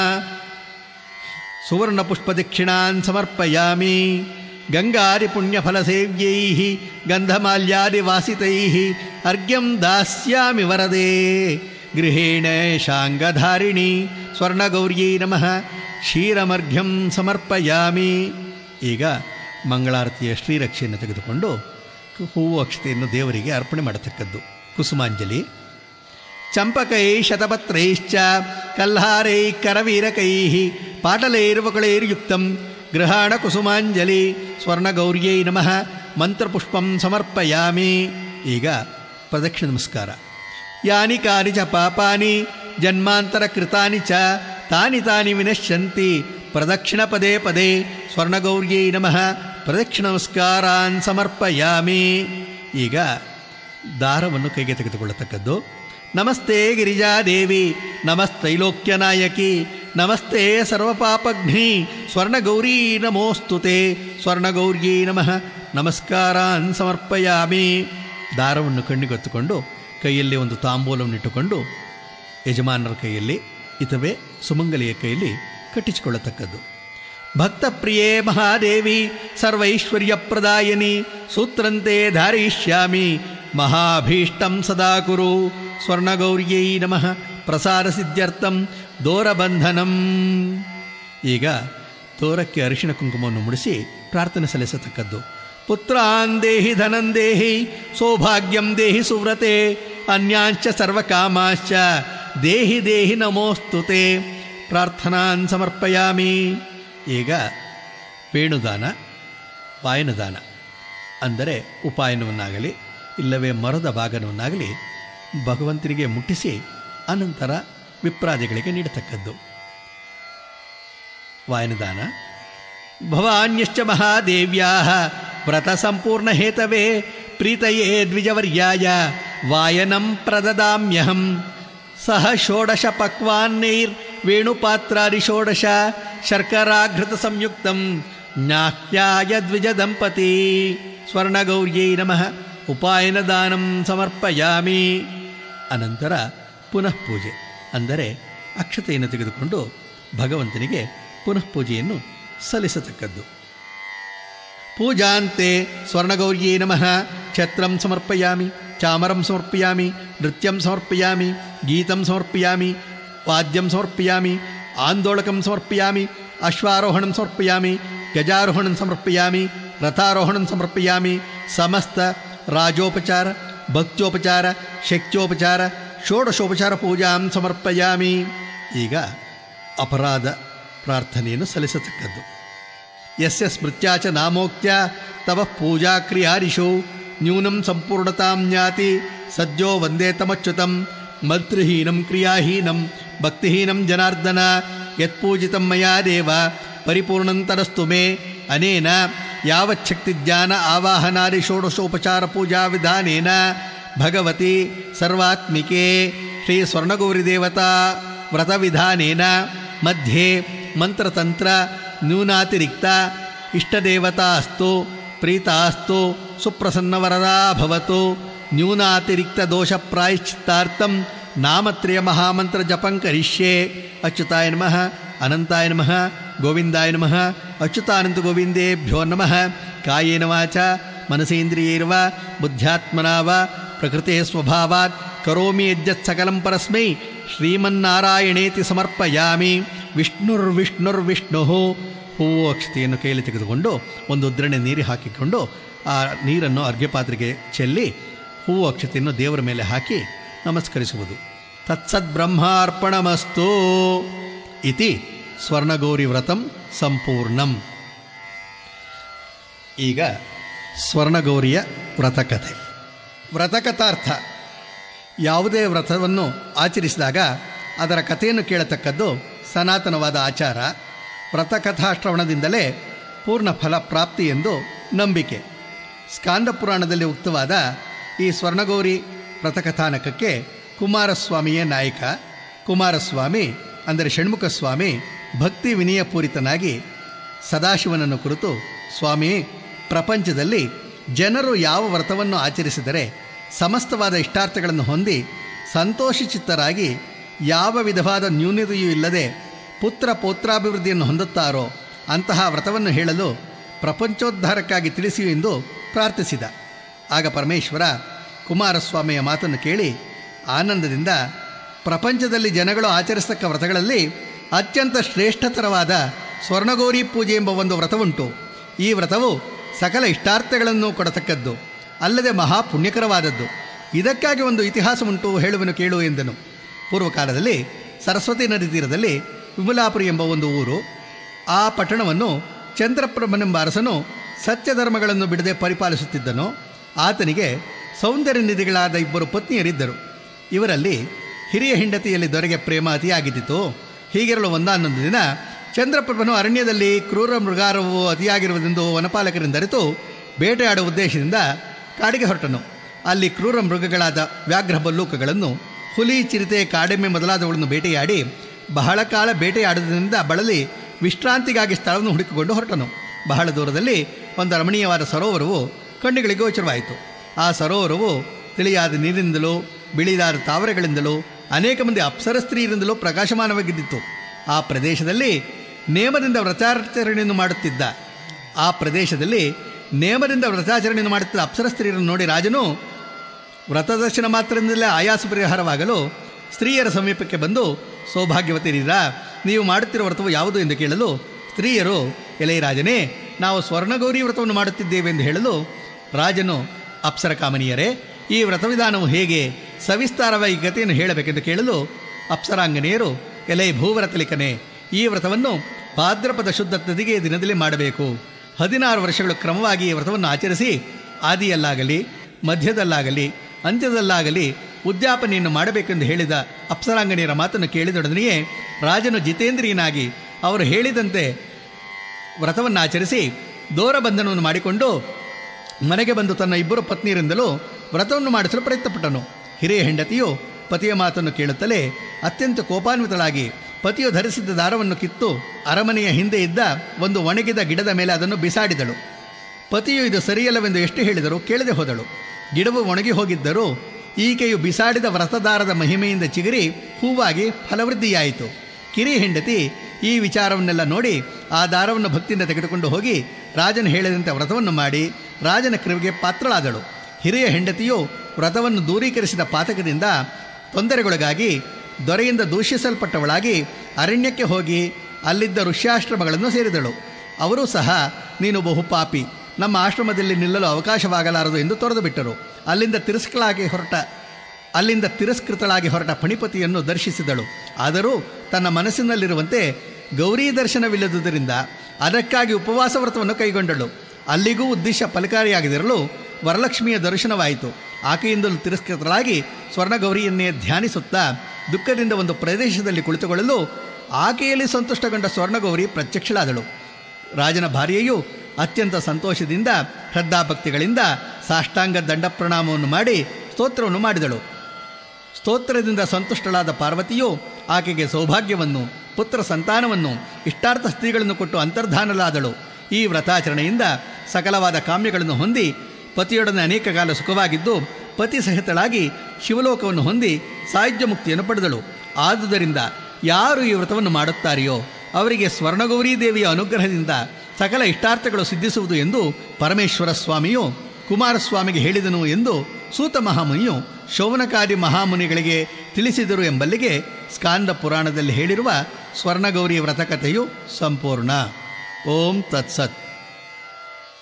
ಸುವರ್ಣಪುಷ್ಪದಕ್ಷಿಣಾನ್ ಸಮರ್ಪಯಾಮಿ. ಗಂಗಾದಿ ಪುಣ್ಯಫಲಸೇವ್ಯೈಃ ಗಂಧಮಾಲ್ಯಾದಿವಾಸಿತೈಃ ಅರ್ಘ್ಯಂ ದಾಸ್ಯಾಮಿ ವರದೆ ಗೃಹೇಣ ಶಾಂಗಧಾರಿಣಿ. ಸ್ವರ್ಣಗೌರ್ಯೈ ನಮಃ. ಕ್ಷೀರಮರ್ಘ್ಯಂ ಸಮರ್ಪಯಾಮಿ. ಈಗ ಮಂಗಳಾರತಿಯ ಶ್ರೀರಕ್ಷೆಯನ್ನು ತೆಗೆದುಕೊಂಡು ಹೂವು ಅಕ್ಷತೆಯನ್ನು ದೇವರಿಗೆ ಅರ್ಪಣೆ ಮಾಡತಕ್ಕದ್ದು. ಕುಸುಮಾಂಜಲಿ. ಚಂಪಕೈ ಶತಪತ್ರೈಶ್ಚ ಕಲ್ಹಾರೈ ಕರವೀರಕೈ ಪಾಟಲೈರ್ವಕಳೈರ್ಯುಕ್ತಂ ಗೃಹಾಣ ಕುಸುಮಾಂಜಲಿ. ಸ್ವರ್ಣಗೌರ್ಯೈ ನಮಃ. ಮಂತ್ರಪುಷ್ಪಂ ಸಮರ್ಪಯಾಮಿ. ಈಗ ಪ್ರದಕ್ಷಿಣ ನಮಸ್ಕಾರ. ಯಾನಿ ಕಾನಿ ಚ ಪಾಪಾನಿ ಜನ್ಮಾಂತರ ಕೃತಾನಿ ಚ ತಾನಿ ತಾನಿ ವಿನಶ್ಯಂತಿ ಪ್ರದಕ್ಷಿಣ ಪದೇ ಪದೇ. ಸ್ವರ್ಣಗೌರ್ಯೈ ನಮಃ. ಪ್ರದಕ್ಷಿಣ ನಮಸ್ಕಾರಾನ್ ಸಮರ್ಪಯಾಮಿ. ಈಗ ದಾರವನ್ನು ಕೈಗೆ ತೆಗೆದುಕೊಳ್ಳತಕ್ಕದ್ದು. ನಮಸ್ತೆ ಗಿರಿಜಾದೇವಿ ನಮಸ್ತೈಲೋಕ್ಯನಾಯಕಿ ನಮಸ್ತೆ ಸರ್ವಪಾಪಘ್ನಿ ಸ್ವರ್ಣಗೌರೀ ನಮೋಸ್ತುತೆ. ಸ್ವರ್ಣಗೌರ್ಯೈ ನಮಃ. ನಮಸ್ಕಾರಾನ್ ಸಮರ್ಪಯಾಮಿ. ದಾರವನ್ನು ಕಣ್ಣಿಗೊತ್ತುಕೊಂಡು ಕೈಯಲ್ಲಿ ಒಂದು ತಾಂಬೂಲವನ್ನು ಇಟ್ಟುಕೊಂಡು ಯಜಮಾನರ ಕೈಯಲ್ಲಿ ಇತವೇ ಸುಮಂಗಲಿಯ ಕೈಯಲ್ಲಿ ಕಟ್ಟಿಸಿಕೊಳ್ಳತಕ್ಕದ್ದು. ಭಕ್ತಪ್ರಿಯೇ ಮಹಾದೇವಿ ಸರ್ವೈಶ್ವರ್ಯಪ್ರದಾಯಿನಿ ಸೂತ್ರಂತೆ ಧಾರಯಿಷ್ಯಾಮಿ ಮಹಾಭೀಷ್ಟಂ ಸದಾ ಕುರು. ಸ್ವರ್ಣಗೌರ್ಯೈ ನಮಃ. ಪ್ರಸಾದ ಸಿದ್ಧ್ಯರ್ಥಂ ದೋರಬಂಧನಂ. ಈಗ ತೋರಕ್ಕೆ ಅರಿಶಿಣ ಕುಂಕುಮವನ್ನು ಮುಡಿಸಿ ಪ್ರಾರ್ಥನೆ ಸಲ್ಲಿಸತಕ್ಕದ್ದು. ಪುತ್ರಾನ್ ದೇಹಿ ಧನಂ ದೇಹಿ ಸೌಭಾಗ್ಯಂ ದೇಹಿ ಸುವ್ರತೆ ಅನ್ಯಾಂಚ ಸರ್ವಕಾಮಾಶ್ಚ ದೇಹಿ ದೇಹಿ ನಮೋಸ್ತುತೆ. ಪ್ರಾರ್ಥನಾನ್ ಸಮರ್ಪಯಾಮಿ. ಈಗ ವೇಣುದಾನ ವಾಯನದಾನ ಅಂದರೆ ಉಪಾಯನವನ್ನಾಗಲಿ ಇಲ್ಲವೇ ಮರದ ಭಾಗನವನ್ನಾಗಲಿ ಭಗವಂತನಿಗೆ ಮುಟ್ಟಿಸಿ ಅನಂತರ ವಿಪ್ರಾದಿಗಳಿಗೆ ನೀಡತಕ್ಕದ್ದು. ವಾಯನದಾನ. ಭವಾನ್ಯಶ್ಚ ಮಹಾದೇವ್ಯಾಃ ವ್ರತ ಸಂಪೂರ್ಣ ಹೇತವೇ ಪ್ರೀತಯೇ ದ್ವಿಜವರ್ಯಾಯ ವಾಯನಂ ಪ್ರದದಾಮ್ಯಹಂ. ಸಹ ಷೋಡಶ ಪಕ್ವಾನ್ನೈರ್ ವೇಣುಪಾತ್ರಾದಿ ಷೋಡಶ ಶರ್ಕರಾಘೃತ ಸಂಯುಕ್ತಂ ಜ್ಞಾಹ್ಯಾಯ ದ್ವಿಜ ದಂಪತಿ. ಸ್ವರ್ಣಗೌರ್ಯೈ ನಮಃ. ಉಪಾಯನದಾನಂ ಸಮರ್ಪಯಾಮಿ. ಅನಂತರ ಪುನಃ ಪೂಜೆ ಅಂದರೆ ಅಕ್ಷತೆಯನ್ನು ತೆಗೆದುಕೊಂಡು ಭಗವಂತನಿಗೆ ಪುನಃ ಪೂಜೆಯನ್ನು ಸಲ್ಲಿಸತಕ್ಕದ್ದು. ಪೂಜಾಂತೆ ಸ್ವರ್ಣಗೌರ್ಯೈ ನಮಃ. ಛತ್ರಂ ಸಮರ್ಪಯಾಮಿ. ಚಾಮರಂ ಸಮರ್ಪಯಾಮಿ. ನೃತ್ಯಂ ಸಮರ್ಪಯಾಮಿ. ಗೀತಂ ಸಮರ್ಪಯಾಮಿ. ವಾದ್ಯಂ ಸಮರ್ಪಯಾಮಿ. ಆಂದೋಳಕಂ ಸಮರ್ಪಯಾಮಿ. ಅಶ್ವಾರೋಹಣಂ ಸಮರ್ಪಯಾಮಿ. ಗಜಾರೋಹಣಂ ಸಮರ್ಪಯಾಮಿ. ರಥಾರೋಹಣಂ ಸಮರ್ಪಯಾಮಿ. ಸಮಸ್ತ ರಾಜೋಪಚಾರ ಭಕ್ತ್ಯೋಪಚಾರ ಶಕ್ತ್ಯೋಪಚಾರ ಷೋಡಶೋಪಚಾರ ಪೂಜಾಂ ಸಮರ್ಪಯಾಮಿ. ಈಗ ಅಪರಾಧ ಪ್ರಾರ್ಥನೆಯನ್ನು ಸಲ್ಲಿಸತಕ್ಕದ್ದು. ಯಸ್ಯ ಸ್ಮೃತ್ಯಾ ಚ ನಾಮೋಕ್ತ್ಯ ತವ ಪೂಜಾ ಕ್ರಿಯಾದಿಷು ನ್ಯೂನಂ ಸಂಪೂರ್ಣತಾಂ ಜ್ಞಾತಿ ಸದ್ಯೋ ವಂದೇ ತಮಚ್ಯುತಂ. ಮಂತ್ರಹೀನಂ ಕ್ರಿಯಾಹೀನಂ ಭಕ್ತಿಹೀನಂ ಜನಾರ್ದನ ಯತ್ಪೂಜಿತಂ ಮಯಾ ದೇವ ಪರಿಪೂರ್ಣಂತರಸ್ತು ಮೇ. ಅನೇನ ಯಾವಚ್ಛಕ್ತಿಜ್ಞಾನ ಆವಾಹನಾದಿ ಷೋಡಶೋಪಚಾರ ಪೂಜಾ ವಿಧಾನೇನ ಭಗವತಿ ಸರ್ವಾತ್ಮಿಕೆ ಶ್ರೀ ಸ್ವರ್ಣಗೌರಿದೇವತಾ ವ್ರತವಿಧಾನೇನ ಮಧ್ಯೆ ಮಂತ್ರತಂತ್ರ ನ್ಯೂನಾತಿರಿಕ್ತ ಇಷ್ಟದೇವತಾ ಅಸ್ತು ಪ್ರೀತಾ ಅಸ್ತು ಸುಪ್ರಸನ್ನವರದಾ ಭವತು ನ್ಯೂನಾತಿರಿಕ್ತ ದೋಷ ಪ್ರಾಯಶ್ಚಿತ್ತಾರ್ಥಂ ನಾಮತ್ರಯ ಮಹಾಮಂತ್ರ ಜಪಂ ಕರಿಷ್ಯೆ. ಅಚ್ಯುತಾಯ ನಮಃ, ಅನಂತಾಯ ನಮಃ, ಗೋವಿಂದಾಯ ನಮಃ. ಅಚ್ಯುತಾನಂತ ಗೋವಿಂದೇಭ್ಯೋ ನಮಃ. ಕಾಯೇನ ವಾಚ ಮನಸೇಂದ್ರಿಯೈರ್ವ ಬುದ್ಧ್ಯಾತ್ಮನಾ ವಾ ಪ್ರಕೃತೆ ಸ್ವಭಾವಾತ್ ಕರೋಮಿ ಯಜ್ಜತ್ ಸಕಲಂ ಪರಸ್ಮೈ ಶ್ರೀಮನ್ನಾರಾಯಣೇತಿ ಸಮರ್ಪಯಾಮಿ. ವಿಷ್ಣುರ್ವಿಷ್ಣುರ್ವಿಷ್ಣು. ಹೂವು ಅಕ್ಷತೆಯನ್ನು ಕೈಯಲ್ಲಿ ತೆಗೆದುಕೊಂಡು ಒಂದು ಉದ್ರಣೆ ನೀರು ಹಾಕಿಕೊಂಡು ಆ ನೀರನ್ನು ಅರ್ಘ್ಯಪಾತ್ರೆಗೆ ಚೆಲ್ಲಿ ಹೂವು ಅಕ್ಷತೆಯನ್ನು ದೇವರ ಮೇಲೆ ಹಾಕಿ ನಮಸ್ಕರಿಸುವುದು. ತತ್ಸದ್ಬ್ರಹ್ಮಾರ್ಪಣಮಸ್ತು ಇತಿ ಸ್ವರ್ಣಗೌರಿ ವ್ರತಂ ಸಂಪೂರ್ಣಂ. ಈಗ ಸ್ವರ್ಣಗೌರಿಯ ವ್ರತಕಥೆ. ವ್ರತಕಥಾರ್ಥ: ಯಾವುದೇ ವ್ರತವನ್ನು ಆಚರಿಸಿದಾಗ ಅದರ ಕಥೆಯನ್ನು ಕೇಳತಕ್ಕದ್ದು ಸನಾತನವಾದ ಆಚಾರ. ವ್ರತಕಥಾಶ್ರವಣದಿಂದಲೇ ಪೂರ್ಣ ಫಲ ಪ್ರಾಪ್ತಿ ಎಂದು ನಂಬಿಕೆ. ಸ್ಕಾಂದ ಪುರಾಣದಲ್ಲಿ ಉಕ್ತವಾದ ಈ ಸ್ವರ್ಣಗೌರಿ ವ್ರತಕಥಾನಕಕ್ಕೆ ಕುಮಾರಸ್ವಾಮಿಯೇ ನಾಯಕ. ಕುಮಾರಸ್ವಾಮಿ ಅಂದರೆ ಷಣ್ಮುಖ ಸ್ವಾಮಿ ಭಕ್ತಿ ವಿನಯಪೂರಿತನಾಗಿ ಸದಾಶಿವನನ್ನು ಕುರಿತು, ಸ್ವಾಮಿ, ಪ್ರಪಂಚದಲ್ಲಿ ಜನರು ಯಾವ ವ್ರತವನ್ನು ಆಚರಿಸಿದರೆ ಸಮಸ್ತವಾದ ಇಷ್ಟಾರ್ಥಗಳನ್ನು ಹೊಂದಿ ಸಂತೋಷಚಿತ್ತರಾಗಿ ಯಾವ ವಿಧವಾದ ನ್ಯೂನತೆಯೂ ಇಲ್ಲದೆ ಪುತ್ರ ಪೌತ್ರಾಭಿವೃದ್ಧಿಯನ್ನು ಹೊಂದುತ್ತಾರೋ ಅಂತಹ ವ್ರತವನ್ನು ಹೇಳಲು ಪ್ರಪಂಚೋದ್ಧಾರಕ್ಕಾಗಿ ತಿಳಿಸಿ ಎಂದು ಪ್ರಾರ್ಥಿಸಿದ. ಆಗ ಪರಮೇಶ್ವರ ಕುಮಾರಸ್ವಾಮಿಯ ಮಾತನ್ನು ಕೇಳಿ ಆನಂದದಿಂದ, ಪ್ರಪಂಚದಲ್ಲಿ ಜನಗಳು ಆಚರಿಸತಕ್ಕ ವ್ರತಗಳಲ್ಲಿ ಅತ್ಯಂತ ಶ್ರೇಷ್ಠತರವಾದ ಸ್ವರ್ಣಗೌರಿ ಪೂಜೆ ಎಂಬ ಒಂದು ವ್ರತವುಂಟು. ಈ ವ್ರತವು ಸಕಲ ಇಷ್ಟಾರ್ಥಗಳನ್ನು ಕೊಡತಕ್ಕದ್ದು, ಅಲ್ಲದೆ ಮಹಾಪುಣ್ಯಕರವಾದದ್ದು. ಇದಕ್ಕಾಗಿ ಒಂದು ಇತಿಹಾಸ ಉಂಟು, ಹೇಳುವೆನು ಕೇಳು ಎಂದನು. ಪೂರ್ವಕಾಲದಲ್ಲಿ ಸರಸ್ವತಿ ನದಿ ತೀರದಲ್ಲಿ ವಿಮಲಾಪುರಿ ಎಂಬ ಒಂದು ಊರು. ಆ ಪಟ್ಟಣವನ್ನು ಚಂದ್ರಪ್ರಭನೆಂಬ ಅರಸನು ಸತ್ಯಧರ್ಮಗಳನ್ನು ಬಿಡದೆ ಪರಿಪಾಲಿಸುತ್ತಿದ್ದನು. ಆತನಿಗೆ ಸೌಂದರ್ಯ ನಿಧಿಗಳಾದ ಇಬ್ಬರು ಪತ್ನಿಯರಿದ್ದರು. ಇವರಲ್ಲಿ ಹಿರಿಯ ಹೆಂಡತಿಯಲ್ಲಿ ದೊರೆಗೆ ಪ್ರೇಮ ಅತಿಯಾಗಿದ್ದಿತು. ಹೀಗಿರಲು ಒಂದಾನೊಂದು ದಿನ ಚಂದ್ರಪ್ರಭನು ಅರಣ್ಯದಲ್ಲಿ ಕ್ರೂರ ಮೃಗಾರವು ಅತಿಯಾಗಿರುವುದೆಂದು ವನಪಾಲಕರಿಂದರಿತು ಬೇಟೆಯಾಡುವ ಉದ್ದೇಶದಿಂದ ಕಾಡಿಗೆ ಹೊರಟನು. ಅಲ್ಲಿ ಕ್ರೂರ ಮೃಗಗಳಾದ ವ್ಯಾಘ್ರ ಬಲ್ಲೂಕಗಳನ್ನು, ಹುಲಿ, ಚಿರತೆ, ಕಾಡೆಮ್ಮೆ ಮೊದಲಾದವುಗಳನ್ನು ಬೇಟೆಯಾಡಿ ಬಹಳ ಕಾಲ ಬೇಟೆಯಾಡುವುದರಿಂದ ಬಳಲಿ ವಿಶ್ರಾಂತಿಗಾಗಿ ಸ್ಥಳವನ್ನು ಹುಡುಕಿಕೊಂಡು ಹೊರಟನು. ಬಹಳ ದೂರದಲ್ಲಿ ಒಂದು ರಮಣೀಯವಾದ ಸರೋವರವು ಕಣ್ಣುಗಳಿಗೆ ಗೋಚರವಾಯಿತು. ಆ ಸರೋವರವು ತಿಳಿಯಾದ ನೀರಿನಿಂದಲೂ ಬಿಳಿದಾದ ತಾವರೆಗಳಿಂದಲೂ ಅನೇಕ ಮಂದಿ ಅಪ್ಸರ ಸ್ತ್ರೀಯರಿಂದಲೂ ಪ್ರಕಾಶಮಾನವಾಗಿದ್ದಿತ್ತು. ಆ ಪ್ರದೇಶದಲ್ಲಿ ನೇಮದಿಂದ ವ್ರತಾಚರಣೆಯನ್ನು ಮಾಡುತ್ತಿದ್ದ ಅಪ್ಸರ ಸ್ತ್ರೀಯರನ್ನು ನೋಡಿ ರಾಜನು ವ್ರತದರ್ಶನ ಮಾತ್ರದಿಂದಲೇ ಆಯಾಸ ಪರಿಹಾರವಾಗಲು ಸ್ತ್ರೀಯರ ಸಮೀಪಕ್ಕೆ ಬಂದು, ಸೌಭಾಗ್ಯವತಿಯರ, ನೀವು ಮಾಡುತ್ತಿರುವ ವ್ರತವು ಯಾವುದು ಎಂದು ಕೇಳಲು ಸ್ತ್ರೀಯರು, ಎಲೈ ರಾಜನೇ, ನಾವು ಸ್ವರ್ಣಗೌರಿ ವ್ರತವನ್ನು ಮಾಡುತ್ತಿದ್ದೇವೆ ಎಂದು ಹೇಳಲು ರಾಜನು, ಅಪ್ಸರ ಕಾಮನಿಯರೇ, ಈ ವ್ರತವಿಧಾನವು ಹೇಗೆ, ಸವಿಸ್ತಾರವಾಗಿ ಕಥೆಯನ್ನು ಹೇಳಬೇಕೆಂದು ಕೇಳಲು ಅಪ್ಸರಾಂಗನೆಯರು, ಎಲೈ ಭೂವ್ರತಲಿಕನೇ, ಈ ವ್ರತವನ್ನು ಭಾದ್ರಪದ ಶುದ್ಧ ತದಿಗೆ ದಿನದಲ್ಲಿ ಮಾಡಬೇಕು. 16 ವರ್ಷಗಳು ಕ್ರಮವಾಗಿ ಈ ವ್ರತವನ್ನು ಆಚರಿಸಿ ಆದಿಯಲ್ಲಾಗಲಿ ಮಧ್ಯದಲ್ಲಾಗಲಿ ಅಂತ್ಯದಲ್ಲಾಗಲಿ ಉದ್ಯಾಪನೆಯನ್ನು ಮಾಡಬೇಕೆಂದು ಹೇಳಿದ ಅಪ್ಸರಾಂಗನೆಯರ ಮಾತನ್ನು ಕೇಳಿದೊಡನೆಯೇ ರಾಜನು ಜಿತೇಂದ್ರಿಯನಾಗಿ ಅವರು ಹೇಳಿದಂತೆ ವ್ರತವನ್ನು ಆಚರಿಸಿ ದೂರಬಂಧನವನ್ನು ಮಾಡಿಕೊಂಡು ಮನೆಗೆ ಬಂದು ತನ್ನ ಇಬ್ಬರು ಪತ್ನಿಯರಿಂದಲೂ ವ್ರತವನ್ನು ಮಾಡಿಸಲು ಪ್ರಯತ್ನಪಟ್ಟನು. ಹಿರಿಯ ಹೆಂಡತಿಯು ಪತಿಯ ಮಾತನ್ನು ಕೇಳುತ್ತಲೇ ಅತ್ಯಂತ ಕೋಪಾನ್ವಿತಳಾಗಿ ಪತಿಯು ಧರಿಸಿದ್ದ ದಾರವನ್ನು ಕಿತ್ತು ಅರಮನೆಯ ಹಿಂದೆ ಇದ್ದ ಒಂದು ಒಣಗಿದ ಗಿಡದ ಮೇಲೆ ಅದನ್ನು ಬಿಸಾಡಿದಳು. ಪತಿಯು ಇದು ಸರಿಯಲ್ಲವೆಂದು ಎಷ್ಟು ಹೇಳಿದರೂ ಕೇಳದೆ ಹೋದಳು. ಗಿಡವು ಒಣಗಿ ಹೋಗಿದ್ದರೂ ಈಕೆಯು ಬಿಸಾಡಿದ ವ್ರತದಾರದ ಮಹಿಮೆಯಿಂದ ಚಿಗುರಿ ಹೂವಾಗಿ ಫಲವೃದ್ಧಿಯಾಯಿತು. ಕಿರಿಯ ಹೆಂಡತಿ ಈ ವಿಚಾರವನ್ನೆಲ್ಲ ನೋಡಿ ಆ ದಾರವನ್ನು ಭಕ್ತಿಯಿಂದ ತೆಗೆದುಕೊಂಡು ಹೋಗಿ ರಾಜನು ಹೇಳಿದಂತೆ ವ್ರತವನ್ನು ಮಾಡಿ ರಾಜನ ಕೃಪೆಗೆ ಪಾತ್ರಳಾದಳು. ಹಿರಿಯ ಹೆಂಡತಿಯು ವ್ರತವನ್ನು ದೂರೀಕರಿಸಿದ ಪಾತಕದಿಂದ ತೊಂದರೆಗೊಳಗಾಗಿ ದೊರೆಯಿಂದ ದೂಷಿಸಲ್ಪಟ್ಟವಳಾಗಿ ಅರಣ್ಯಕ್ಕೆ ಹೋಗಿ ಅಲ್ಲಿದ್ದ ಋಷ್ಯಾಶ್ರಮಗಳನ್ನು ಸೇರಿದಳು. ಅವರೂ ಸಹ, ನೀನು ಬಹುಪಾಪಿ, ನಮ್ಮ ಆಶ್ರಮದಲ್ಲಿ ನಿಲ್ಲಲು ಅವಕಾಶವಾಗಲಾರದು ಎಂದು ತೊರೆದು ಬಿಟ್ಟರು. ಅಲ್ಲಿಂದ ತಿರಸ್ಕೃತಳಾಗಿ ಹೊರಟ ಫಣಿಪತಿಯನ್ನು ದರ್ಶಿಸಿದಳು. ಆದರೂ ತನ್ನ ಮನಸ್ಸಿನಲ್ಲಿರುವಂತೆ ಗೌರಿ ದರ್ಶನವಿಲ್ಲದುದರಿಂದ ಅದಕ್ಕಾಗಿ ಉಪವಾಸ ವ್ರತವನ್ನು ಕೈಗೊಂಡಳು. ಅಲ್ಲಿಗೂ ಉದ್ದೇಶ ಫಲಕಾರಿಯಾಗದಿರಲು ವರಲಕ್ಷ್ಮಿಯ ದರ್ಶನವಾಯಿತು. ಆಕೆಯಿಂದಲೂ ತಿರಸ್ಕೃತಳಾಗಿ ಸ್ವರ್ಣಗೌರಿಯನ್ನೇ ಧ್ಯಾನಿಸುತ್ತಾ ದುಃಖದಿಂದ ಒಂದು ಪ್ರದೇಶದಲ್ಲಿ ಕುಳಿತುಕೊಳ್ಳಲು ಆಕೆಯಲ್ಲಿ ಸಂತುಷ್ಟಗೊಂಡ ಸ್ವರ್ಣಗೌರಿ ಪ್ರತ್ಯಕ್ಷಳಾದಳು. ರಾಜನ ಭಾರ್ಯೆಯು ಅತ್ಯಂತ ಸಂತೋಷದಿಂದ ಶ್ರದ್ಧಾಭಕ್ತಿಗಳಿಂದ ಸಾಷ್ಟಾಂಗ ದಂಡ ಪ್ರಣಾಮವನ್ನು ಮಾಡಿ ಸ್ತೋತ್ರವನ್ನು ಮಾಡಿದಳು. ಸ್ತೋತ್ರದಿಂದ ಸಂತುಷ್ಟಳಾದ ಪಾರ್ವತಿಯು ಆಕೆಗೆ ಸೌಭಾಗ್ಯವನ್ನು, ಪುತ್ರ ಸಂತಾನವನ್ನು, ಇಷ್ಟಾರ್ಥ ಸ್ತ್ರೀಗಳನ್ನು ಕೊಟ್ಟು ಅಂತರ್ಧಾನಲಾದಳು. ಈ ವ್ರತಾಚರಣೆಯಿಂದ ಸಕಲವಾದ ಕಾಮ್ಯಗಳನ್ನು ಹೊಂದಿ ಪತಿಯೊಡನೆ ಅನೇಕ ಕಾಲ ಸುಖವಾಗಿದ್ದು ಪತಿ ಸಹಿತಳಾಗಿ ಶಿವಲೋಕವನ್ನು ಹೊಂದಿ ಸಾಯುಜ್ಯ ಮುಕ್ತಿಯನ್ನು ಪಡೆದಳು. ಆದುದರಿಂದ ಯಾರು ಈ ವ್ರತವನ್ನು ಮಾಡುತ್ತಾರೆಯೋ ಅವರಿಗೆ ಸ್ವರ್ಣಗೌರೀ ದೇವಿಯ ಅನುಗ್ರಹದಿಂದ ಸಕಲ ಇಷ್ಟಾರ್ಥಗಳು ಸಿದ್ಧಿಸುವುದು ಎಂದು ಪರಮೇಶ್ವರ ಸ್ವಾಮಿಯು ಕುಮಾರಸ್ವಾಮಿಗೆ ಹೇಳಿದನು ಎಂದು ಸೂತ ಮಹಾಮುನಿಯು ಶೌನಕಾದಿ ಮಹಾಮುನಿಗಳಿಗೆ ತಿಳಿಸಿದರು ಎಂಬಲ್ಲಿಗೆ ಸ್ಕಾಂದ ಪುರಾಣದಲ್ಲಿ ಹೇಳಿರುವ ಸ್ವರ್ಣಗೌರಿ ವ್ರತಕಥೆಯು ಸಂಪೂರ್ಣ. ಓಂ ತತ್ಸತ್.